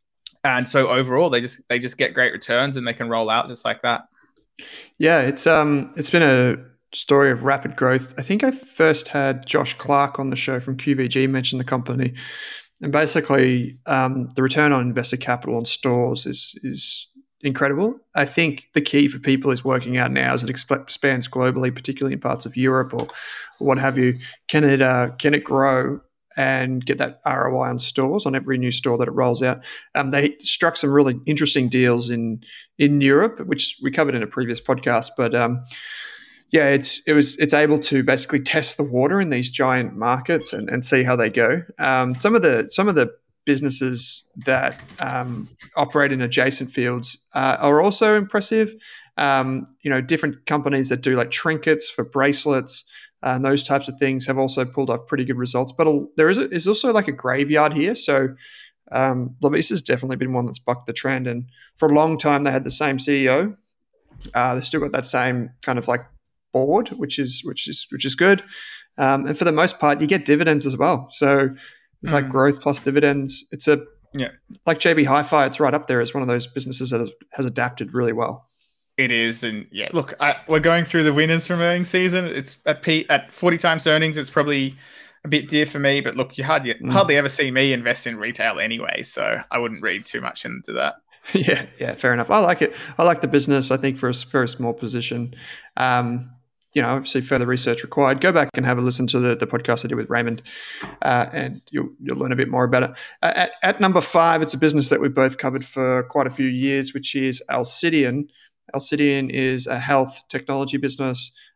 And so overall, they just they just get great returns and they can roll out just like that. Yeah, it's um it's been a story of rapid growth. I think I first had Josh Clark on the show from Q V G mention the company, and basically um, the return on invested capital on stores is is incredible. I think the key for people is working out now as it expands globally, particularly in parts of Europe or, or what have you. Can it uh, can it grow and get that R O I on stores on every new store that it rolls out? Um, they struck some really interesting deals in in Europe, which we covered in a previous podcast, but. Um, Yeah, it's it was it's able to basically test the water in these giant markets and, and see how they go. Um, some of the some of the businesses that um, operate in adjacent fields uh, are also impressive. Um, you know, different companies that do like trinkets for bracelets uh, and those types of things have also pulled off pretty good results. But a, there is a, is also like a graveyard here. So um, Lovisa has definitely been one that's bucked the trend. And for a long time, they had the same C E O. Uh, they've still got that same kind of like board, which is which is which is good, um, and for the most part, you get dividends as well. So it's mm. like growth plus dividends. It's a yeah, like J B Hi-Fi. It's right up there as one of those businesses that has, has adapted really well. It is, and yeah, look, I, we're going through the winners from earnings season. It's at P, at forty times earnings. It's probably a bit dear for me, but look, you hardly mm. hardly ever see me invest in retail anyway, so I wouldn't read too much into that. yeah, yeah, fair enough. I like it. I like the business. I think for a very small position. Um, You know, obviously further research required. Go back and have a listen to the, the podcast I did with Raymond, uh, and you'll you'll learn a bit more about it. Uh, at, at number five, it's a business that we've both covered for quite a few years, which is Alcidion. Alcidion is a health technology business.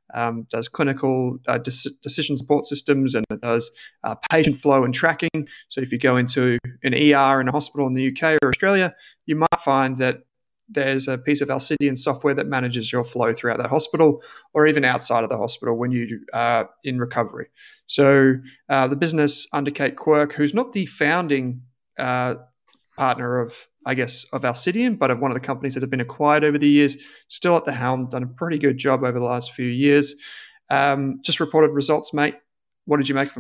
um, does clinical uh, dis- decision support systems, and it does uh, patient flow and tracking. So if you go into an E R in a hospital in the U K or Australia, you might find that there's a piece of Alcidion software that manages your flow throughout that hospital or even outside of the hospital when you are in recovery. So uh, the business under Kate Quirke, who's not the founding uh, partner of, I guess, of Alcidion, but of one of the companies that have been acquired over the years, still at the helm, done a pretty good job over the last few years. Um, just reported results, mate. What did you make of them?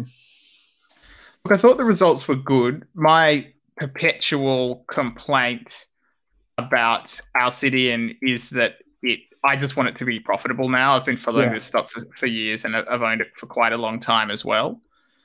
Look, I thought the results were good. My perpetual complaint about Alcidion is that it. I just want it to be profitable now. I've been following yeah. this stock for, for years, and I've owned it for quite a long time as well.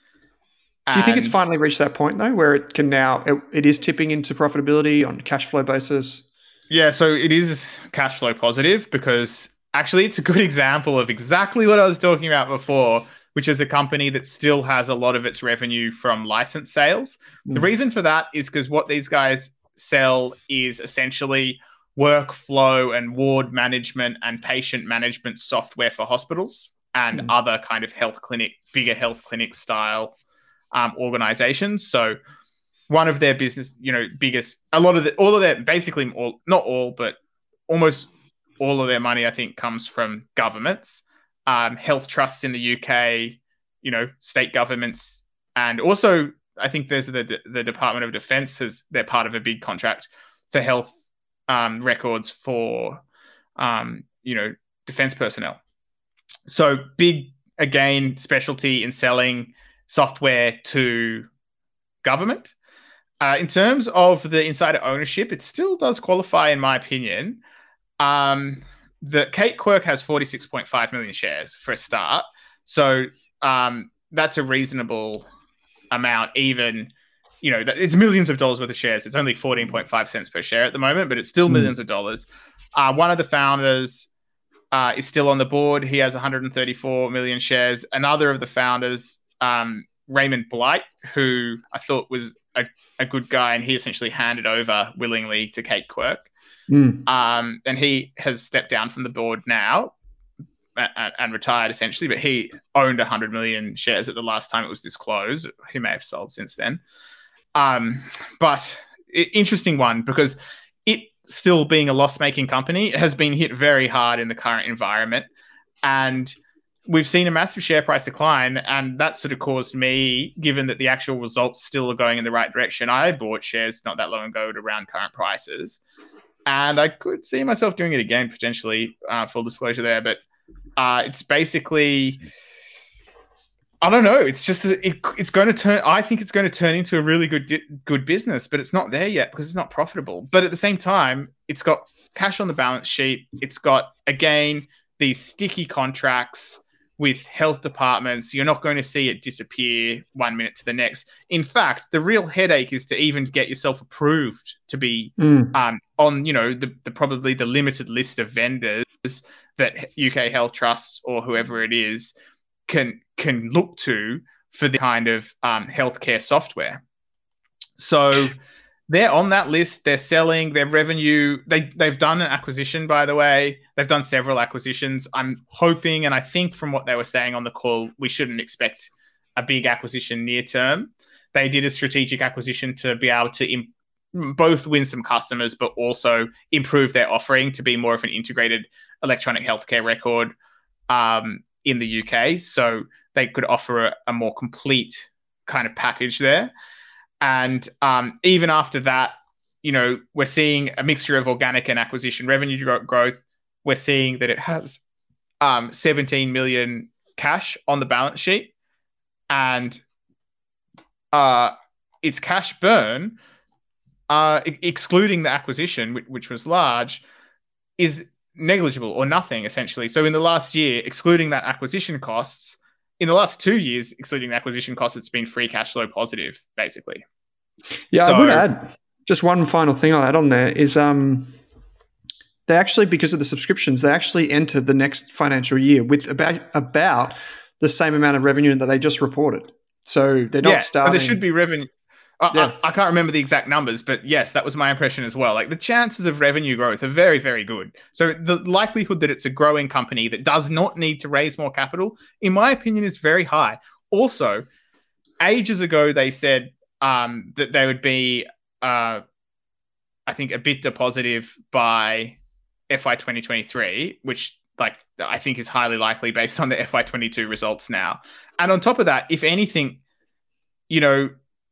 Do you think it's finally reached that point, though, where it can now, it, it is tipping into profitability on a cash flow basis? Yeah, so it is cash flow positive because actually it's a good example of exactly what I was talking about before, which is a company that still has a lot of its revenue from license sales. Mm. The reason for that is because what these guys sell is essentially workflow and ward management and patient management software for hospitals and mm. other kind of health clinic, bigger health clinic style Um, organizations. So one of their business, you know, biggest, a lot of the, all of their, basically all, not all, but almost all of their money, I think, comes from governments, um, health trusts in the U K, you know, state governments. And also I think there's the, the Department of Defense has, they're part of a big contract for health um, records for, um, you know, defense personnel. So big, again, specialty in selling software to government. Uh, in terms of the insider ownership, it still does qualify, in my opinion. Um, the Kate Quirke has forty-six point five million shares for a start. So um, that's a reasonable amount, even, you know, it's millions of dollars worth of shares. It's only fourteen point five cents per share at the moment, but it's still mm. millions of dollars. Uh, one of the founders uh, is still on the board. He has one hundred thirty-four million shares. Another of the founders, um, Raymond Blight, who I thought was a, a good guy, and he essentially handed over willingly to Kate Quirke. Mm. Um, and he has stepped down from the board now and, and retired essentially, but he owned one hundred million shares at the last time it was disclosed. He may have sold since then. Um, but it, interesting one, because it still being a loss-making company has been hit very hard in the current environment. And we've seen a massive share price decline, and that sort of caused me, given that the actual results still are going in the right direction, I bought shares not that long ago at around current prices. And I could see myself doing it again, potentially, uh, full disclosure there. But uh, it's basically, I don't know. It's just, it, it's going to turn, I think it's going to turn into a really good, good business, but it's not there yet because it's not profitable. But at the same time, it's got cash on the balance sheet. It's got, again, these sticky contracts with health departments. You're not going to see it disappear one minute to the next. In fact, the real headache is to even get yourself approved to be mm. um, on, you know, the, the probably the limited list of vendors that U K Health Trusts or whoever it is can can look to for the kind of um, healthcare software. So they're on that list. They're selling their revenue. They, they've done an acquisition, by the way. They've done several acquisitions. I'm hoping, and I think from what they were saying on the call, we shouldn't expect a big acquisition near term. They did a strategic acquisition to be able to imp- both win some customers, but also improve their offering to be more of an integrated electronic healthcare record um, in the U K. So they could offer a, a more complete kind of package there. And um, even after that, you know, we're seeing a mixture of organic and acquisition revenue growth. We're seeing that it has um, seventeen million cash on the balance sheet, and uh, its cash burn, uh, excluding the acquisition, which, which was large, is negligible or nothing, essentially. So in the last year, excluding that acquisition costs, in the last two years, excluding the acquisition costs, it's been free cash flow positive, basically. Yeah, so, I would add just one final thing I'll add on there is um, they actually, because of the subscriptions, they actually enter the next financial year with about about the same amount of revenue that they just reported. So they're not yeah, starting. There should be revenue. I, Yeah. I, I can't remember the exact numbers, but yes, that was my impression as well. Like the chances of revenue growth are very, very good. So the likelihood that it's a growing company that does not need to raise more capital, in my opinion, is very high. Also, ages ago, they said um, that they would be, uh, I think, EBITDA positive by F Y twenty twenty-three, which like I think is highly likely based on the F Y twenty-two results now. And on top of that, if anything, you know,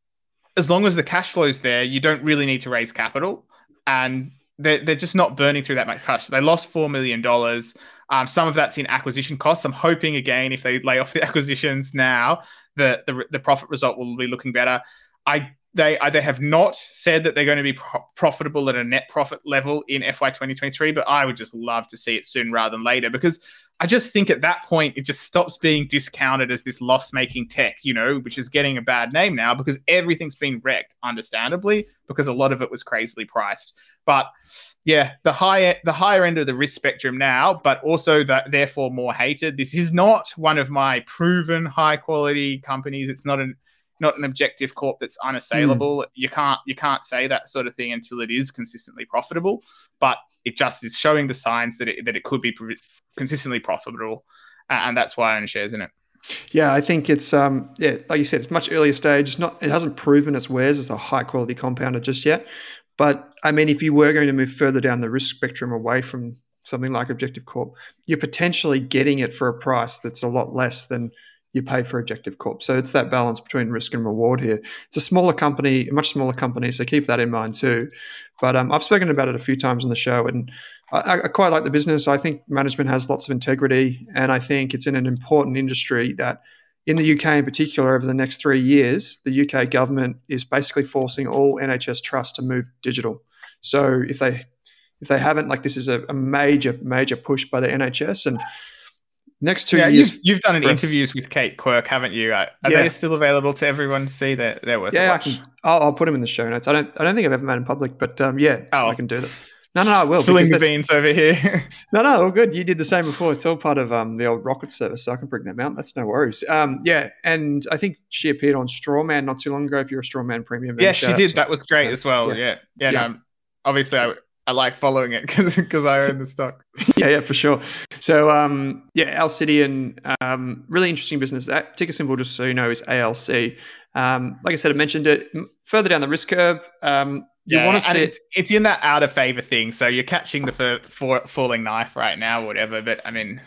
as long as the cash flow is there, you don't really need to raise capital. And they're, they're just not burning through that much cash. They lost four million dollars. Um, some of that's in acquisition costs. I'm hoping, again, if they lay off the acquisitions now, the, the, the profit result will be looking better. I They they have not said that they're going to be pro- profitable at a net profit level in F Y twenty twenty-three, but I would just love to see it soon rather than later, because I just think at that point it just stops being discounted as this loss-making tech, you know, which is getting a bad name now because everything's been wrecked, understandably, because a lot of it was crazily priced. But yeah, the higher the higher end of the risk spectrum now, but also that therefore more hated. This is not one of my proven high-quality companies. It's not an not an objective corp that's unassailable. Mm. You can't you can't say that sort of thing until it is consistently profitable, but it just is showing the signs that it, that it could be pre- consistently profitable, uh, and that's why I own shares in it. Yeah, I think it's um yeah, like you said, it's much earlier stage. It's not it hasn't proven its wares as a high quality compounder just yet. But I mean, if you were going to move further down the risk spectrum away from something like Objective Corp, you're potentially getting it for a price that's a lot less than you pay for Objective Corp. So it's that balance between risk and reward here. It's a smaller company, a much smaller company, so keep that in mind too. But um, I've spoken about it a few times on the show, and I, I quite like the business. I think management has lots of integrity, and I think it's in an important industry that in the U K in particular, over the next three years, the U K government is basically forcing all N H S trusts to move digital. So if they if they haven't, like this is a, a major, major push by the N H S, and next two yeah, years, you've, you've done an interviews with Kate Quirk, haven't you? Are yeah. they still available to everyone to see? They're, they're worth yeah, a I watch. can, I'll, I'll put them in the show notes. I don't, I don't think I've ever made them public, but um, yeah, oh. I can do that. No, no, no, I will. Spilling the beans over here. no, no, all good. You did the same before. It's all part of um, the old rocket service, so I can bring them out. That's no worries. Um, yeah, and I think she appeared on Strawman not too long ago. If you're a Strawman premium, yeah, she did. That was great as well. Yeah, yeah. yeah, yeah. No, obviously, I. I like following it because because I own the stock. yeah, yeah, for sure. So, um, yeah, Alcidion, um, really interesting business. That ticker symbol, just so you know, is A L C. Um, like I said, I mentioned it further down the risk curve. Um, you yeah, want to see it's, it's in that out of favor thing. So you're catching the for, for, falling knife right now, or whatever. But I mean,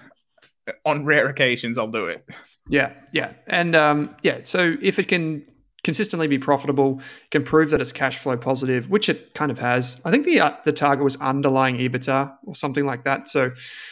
on rare occasions, I'll do it. Yeah, yeah, and um, yeah. So if it can consistently be profitable, can prove that it's cash flow positive, which it kind of has. I think the uh, the target was underlying EBITDA or something like that. So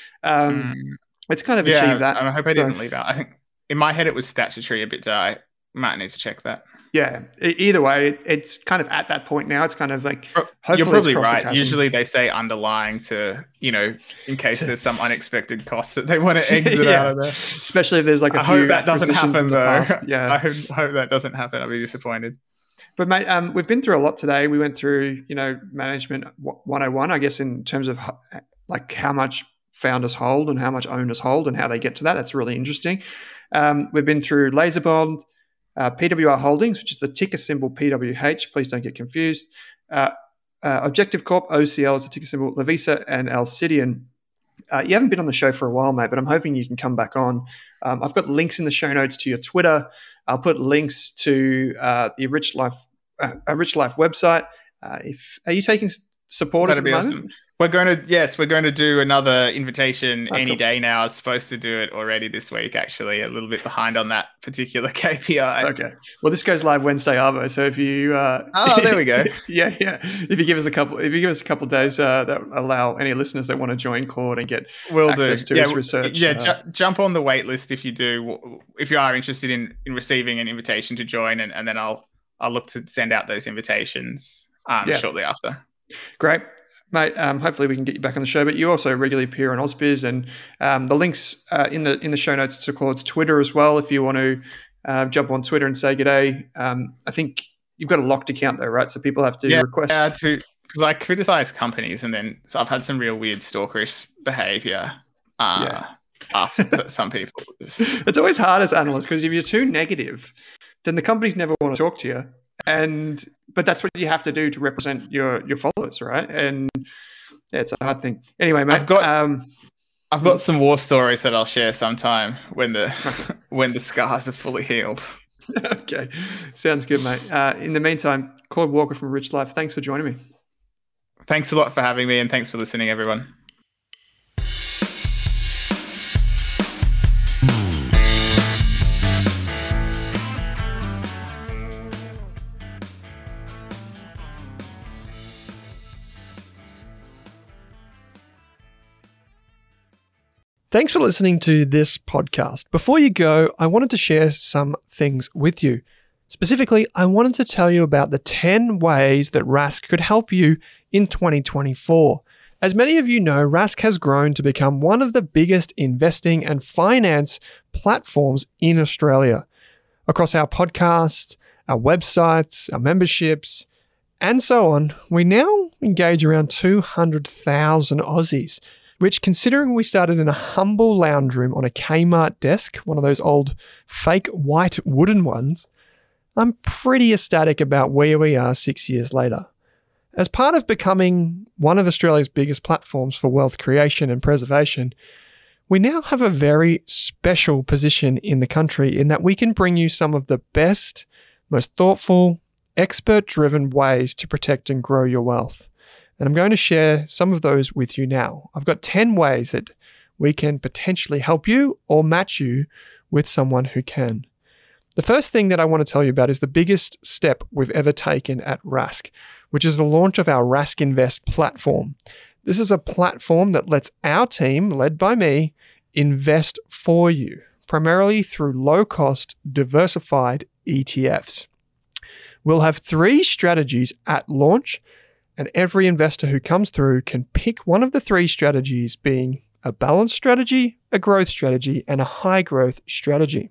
um, mm. it's kind of yeah, achieved that. I hope I didn't so, leave out. I think in my head it was statutory EBITDA. I might need to check that. Yeah. Either way, it, it's kind of at that point now. It's kind of like hopefully you're probably it's right. Usually they say underlying to, you know, in case there's some unexpected costs that they want to exit yeah. out of there. Especially if there's like a I few hope that doesn't happen though. Yeah. I hope, hope that doesn't happen. I'll be disappointed. But mate, um, we've been through a lot today. We went through, you know, management one oh one, I guess, in terms of like how much founders hold and how much owners hold and how they get to that. That's really interesting. Um, we've been through LaserBond, uh, P W R Holdings, which is the ticker symbol P W H. Please don't get confused. Uh, uh, Objective Corp, O C L is the ticker symbol, Lovisa, and Alcidion. Uh, you haven't been on the show for a while, mate, but I'm hoping you can come back on. Um, I've got links in the show notes to your Twitter. I'll put links to uh, the Rich Life, uh, a Rich Life website. Uh, if are you taking supporters That'd at the be moment? Awesome. We're going to yes, we're going to do another invitation oh, any cool. day now. I was supposed to do it already this week. Actually, a little bit behind on that particular K P I. Okay. Well, this goes live Wednesday, Arvo. So if you uh, oh, there we go. yeah, yeah. If you give us a couple, if you give us a couple of days, uh, that allow any listeners that want to join Claude and get Will access do. to yeah, his research. Yeah, uh, ju- jump on the wait list if you do. If you are interested in in receiving an invitation to join, and, and then I'll I'll look to send out those invitations um, yeah. shortly after. Great. Mate, um, hopefully we can get you back on the show. But you also regularly appear on AusBiz, and um, the links uh, in the in the show notes to Claude's Twitter as well. If you want to uh, jump on Twitter and say good day, um, I think you've got a locked account though, right? So people have to yeah, request. Yeah, to because I criticize companies, and then so I've had some real weird stalkerish behavior. Uh, yeah. after some people, it's always hard as analysts because if you're too negative, then the companies never want to talk to you. And but that's what you have to do to represent your your followers, right? And yeah, it's a hard thing. Anyway, mate, I've got um, I've got some war stories that I'll share sometime when the when the scars are fully healed. Okay, sounds good, mate. Uh, in the meantime, Claude Walker from Rich Life, thanks for joining me. Thanks a lot for having me, and thanks for listening, everyone. Thanks for listening to this podcast. Before you go, I wanted to share some things with you. Specifically, I wanted to tell you about the ten ways that Rask could help you in twenty twenty-four. As many of you know, Rask has grown to become one of the biggest investing and finance platforms in Australia. Across our podcast, our websites, our memberships, and so on, we now engage around two hundred thousand Aussies, which, considering we started in a humble lounge room on a Kmart desk, one of those old fake white wooden ones, I'm pretty ecstatic about where we are six years later. As part of becoming one of Australia's biggest platforms for wealth creation and preservation, we now have a very special position in the country in that we can bring you some of the best, most thoughtful, expert-driven ways to protect and grow your wealth. And I'm going to share some of those with you now. I've got ten ways that we can potentially help you or match you with someone who can. The first thing that I want to tell you about is the biggest step we've ever taken at Rask, which is the launch of our Rask Invest platform. This is a platform that lets our team, led by me, invest for you, primarily through low-cost, diversified E T Fs. We'll have three strategies at launch, and every investor who comes through can pick one of the three strategies, being a balanced strategy, a growth strategy, and a high growth strategy.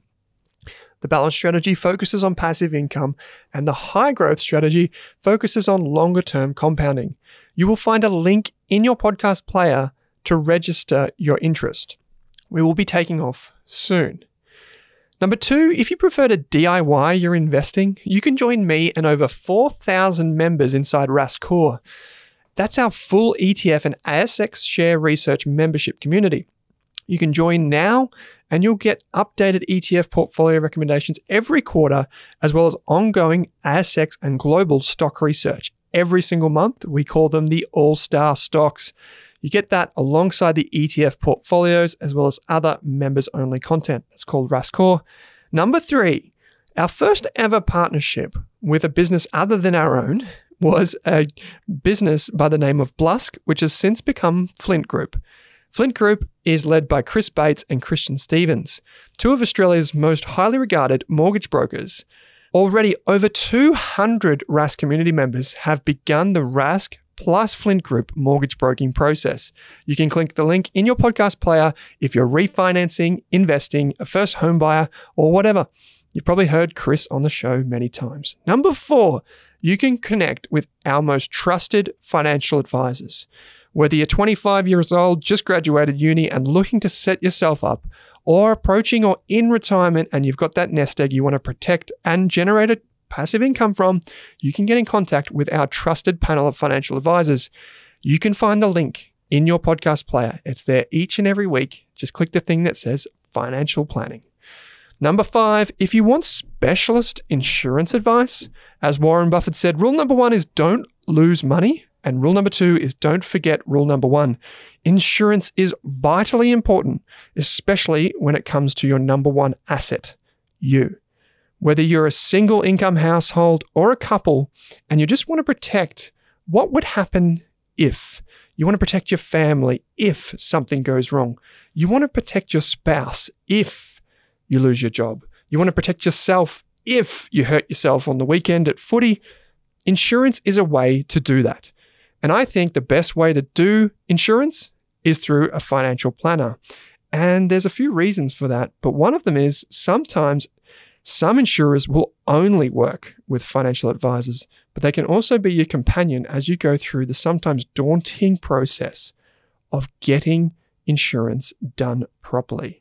The balanced strategy focuses on passive income, and the high growth strategy focuses on longer term compounding. You will find a link in your podcast player to register your interest. We will be taking off soon. Number two, if you prefer to D I Y your investing, you can join me and over four thousand members inside Rask Core. That's our full E T F and A S X share research membership community. You can join now and you'll get updated E T F portfolio recommendations every quarter, as well as ongoing A S X and global stock research. Every single month, we call them the All-Star Stocks. You get that alongside the E T F portfolios, as well as other members-only content. It's called Rask Core. Number three, our first ever partnership with a business other than our own was a business by the name of Blusk, which has since become Flint Group. Flint Group is led by Chris Bates and Christian Stevens, two of Australia's most highly regarded mortgage brokers. Already over two hundred Rask community members have begun the Rask plus Flint Group mortgage broking process. You can click the link in your podcast player if you're refinancing, investing, a first home buyer, or whatever. You've probably heard Chris on the show many times. Number four, you can connect with our most trusted financial advisors. Whether you're twenty-five years old, just graduated uni and looking to set yourself up, or approaching or in retirement and you've got that nest egg you want to protect and generate a passive income from, you can get in contact with our trusted panel of financial advisors. You can find the link in your podcast player. It's there each and every week. Just click the thing that says financial planning. Number five, if you want specialist insurance advice, as Warren Buffett said, rule number one is don't lose money. And rule number two is don't forget rule number one. Insurance is vitally important, especially when it comes to your number one asset, you. Whether you're a single income household or a couple, and you just want to protect what would happen if. You want to protect your family if something goes wrong. You want to protect your spouse if you lose your job. You want to protect yourself if you hurt yourself on the weekend at footy. Insurance is a way to do that. And I think the best way to do insurance is through a financial planner. And there's a few reasons for that, but one of them is sometimes some insurers will only work with financial advisors, but they can also be your companion as you go through the sometimes daunting process of getting insurance done properly.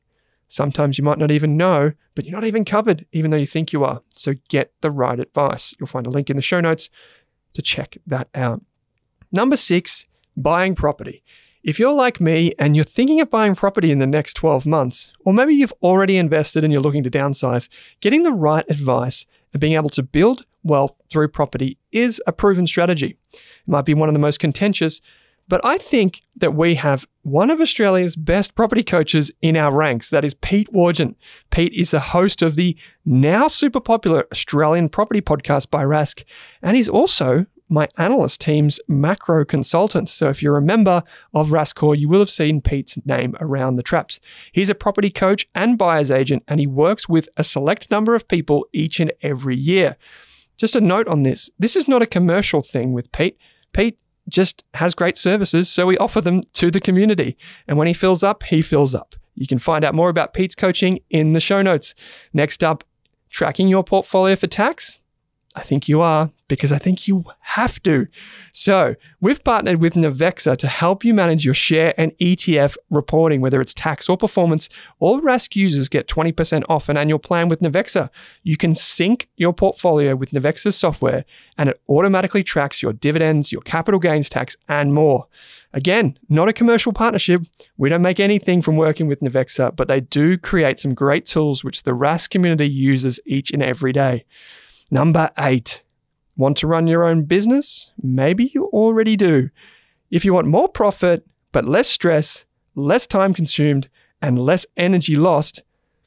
Sometimes you might not even know, but you're not even covered, even though you think you are. So get the right advice. You'll find a link in the show notes to check that out. Number six, buying property. If you're like me and you're thinking of buying property in the next twelve months, or maybe you've already invested and you're looking to downsize, getting the right advice and being able to build wealth through property is a proven strategy. It might be one of the most contentious, but I think that we have one of Australia's best property coaches in our ranks. That is Pete Wargent. Pete is the host of the now super popular Australian property podcast by Rask, and he's also my analyst team's macro consultant. So if you're a member of Raskcore, you will have seen Pete's name around the traps. He's a property coach and buyer's agent, and he works with a select number of people each and every year. Just a note on this. This is not a commercial thing with Pete. Pete just has great services, so we offer them to the community. And when he fills up, he fills up. You can find out more about Pete's coaching in the show notes. Next up, tracking your portfolio for tax? I think you are, because I think you have to. So we've partnered with Navexa to help you manage your share and E T F reporting, whether it's tax or performance. All Rask users get twenty percent off an annual plan with Navexa. You can sync your portfolio with Navexa's software, and it automatically tracks your dividends, your capital gains tax, and more. Again, not a commercial partnership. We don't make anything from working with Navexa, but they do create some great tools which the Rask community uses each and every day. Number eight, want to run your own business? Maybe you already do. If you want more profit, but less stress, less time consumed, and less energy lost,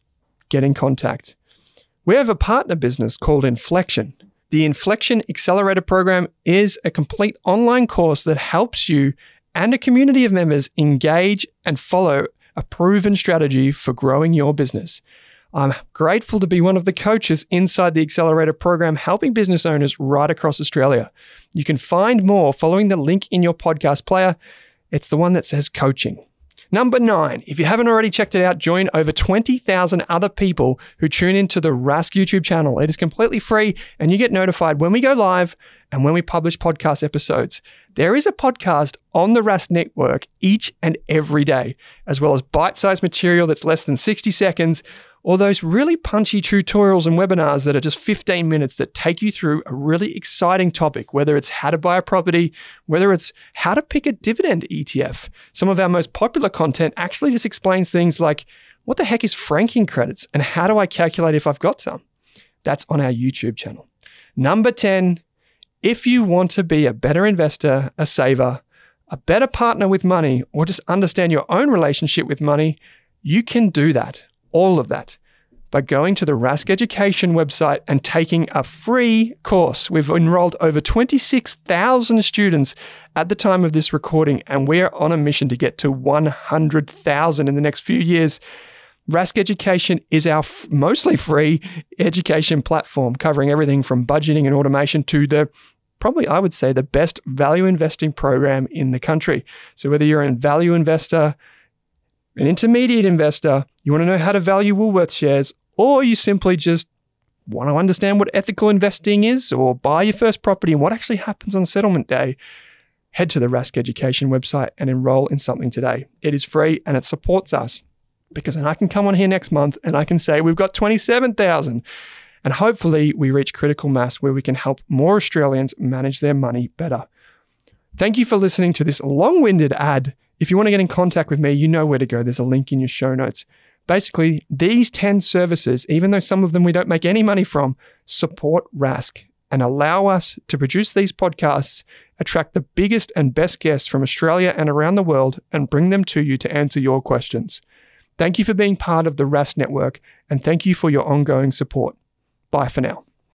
get in contact. We have a partner business called Inflection. The Inflection Accelerator Program is a complete online course that helps you and a community of members engage and follow a proven strategy for growing your business. I'm grateful to be one of the coaches inside the Accelerator program, helping business owners right across Australia. You can find more following the link in your podcast player. It's the one that says coaching. Number nine, if you haven't already checked it out, join over twenty thousand other people who tune into the Rask YouTube channel. It is completely free, and you get notified when we go live and when we publish podcast episodes. There is a podcast on the Rask network each and every day, as well as bite-sized material that's less than sixty seconds, or those really punchy tutorials and webinars that are just fifteen minutes that take you through a really exciting topic, whether it's how to buy a property, whether it's how to pick a dividend E T F. Some of our most popular content actually just explains things like, what the heck is franking credits and how do I calculate if I've got some? That's on our YouTube channel. Number ten, if you want to be a better investor, a saver, a better partner with money, or just understand your own relationship with money, you can do that. All of that by going to the Rask Education website and taking a free course. We've enrolled over twenty-six thousand students at the time of this recording, and we are on a mission to get to one hundred thousand in the next few years. Rask Education is our f- mostly free education platform, covering everything from budgeting and automation to the probably, I would say, the best value investing program in the country. So whether you're a value investor, an intermediate investor, you want to know how to value Woolworths shares, or you simply just want to understand what ethical investing is, or buy your first property and what actually happens on settlement day, head to the Rask Education website and enroll in something today. It is free and it supports us, because then I can come on here next month and I can say we've got twenty-seven thousand, and hopefully we reach critical mass where we can help more Australians manage their money better. Thank you for listening to this long-winded ad. If you want to get in contact with me, you know where to go. There's a link in your show notes. Basically, these ten services, even though some of them we don't make any money from, support Rask and allow us to produce these podcasts, attract the biggest and best guests from Australia and around the world, and bring them to you to answer your questions. Thank you for being part of the Rask Network, and thank you for your ongoing support. Bye for now.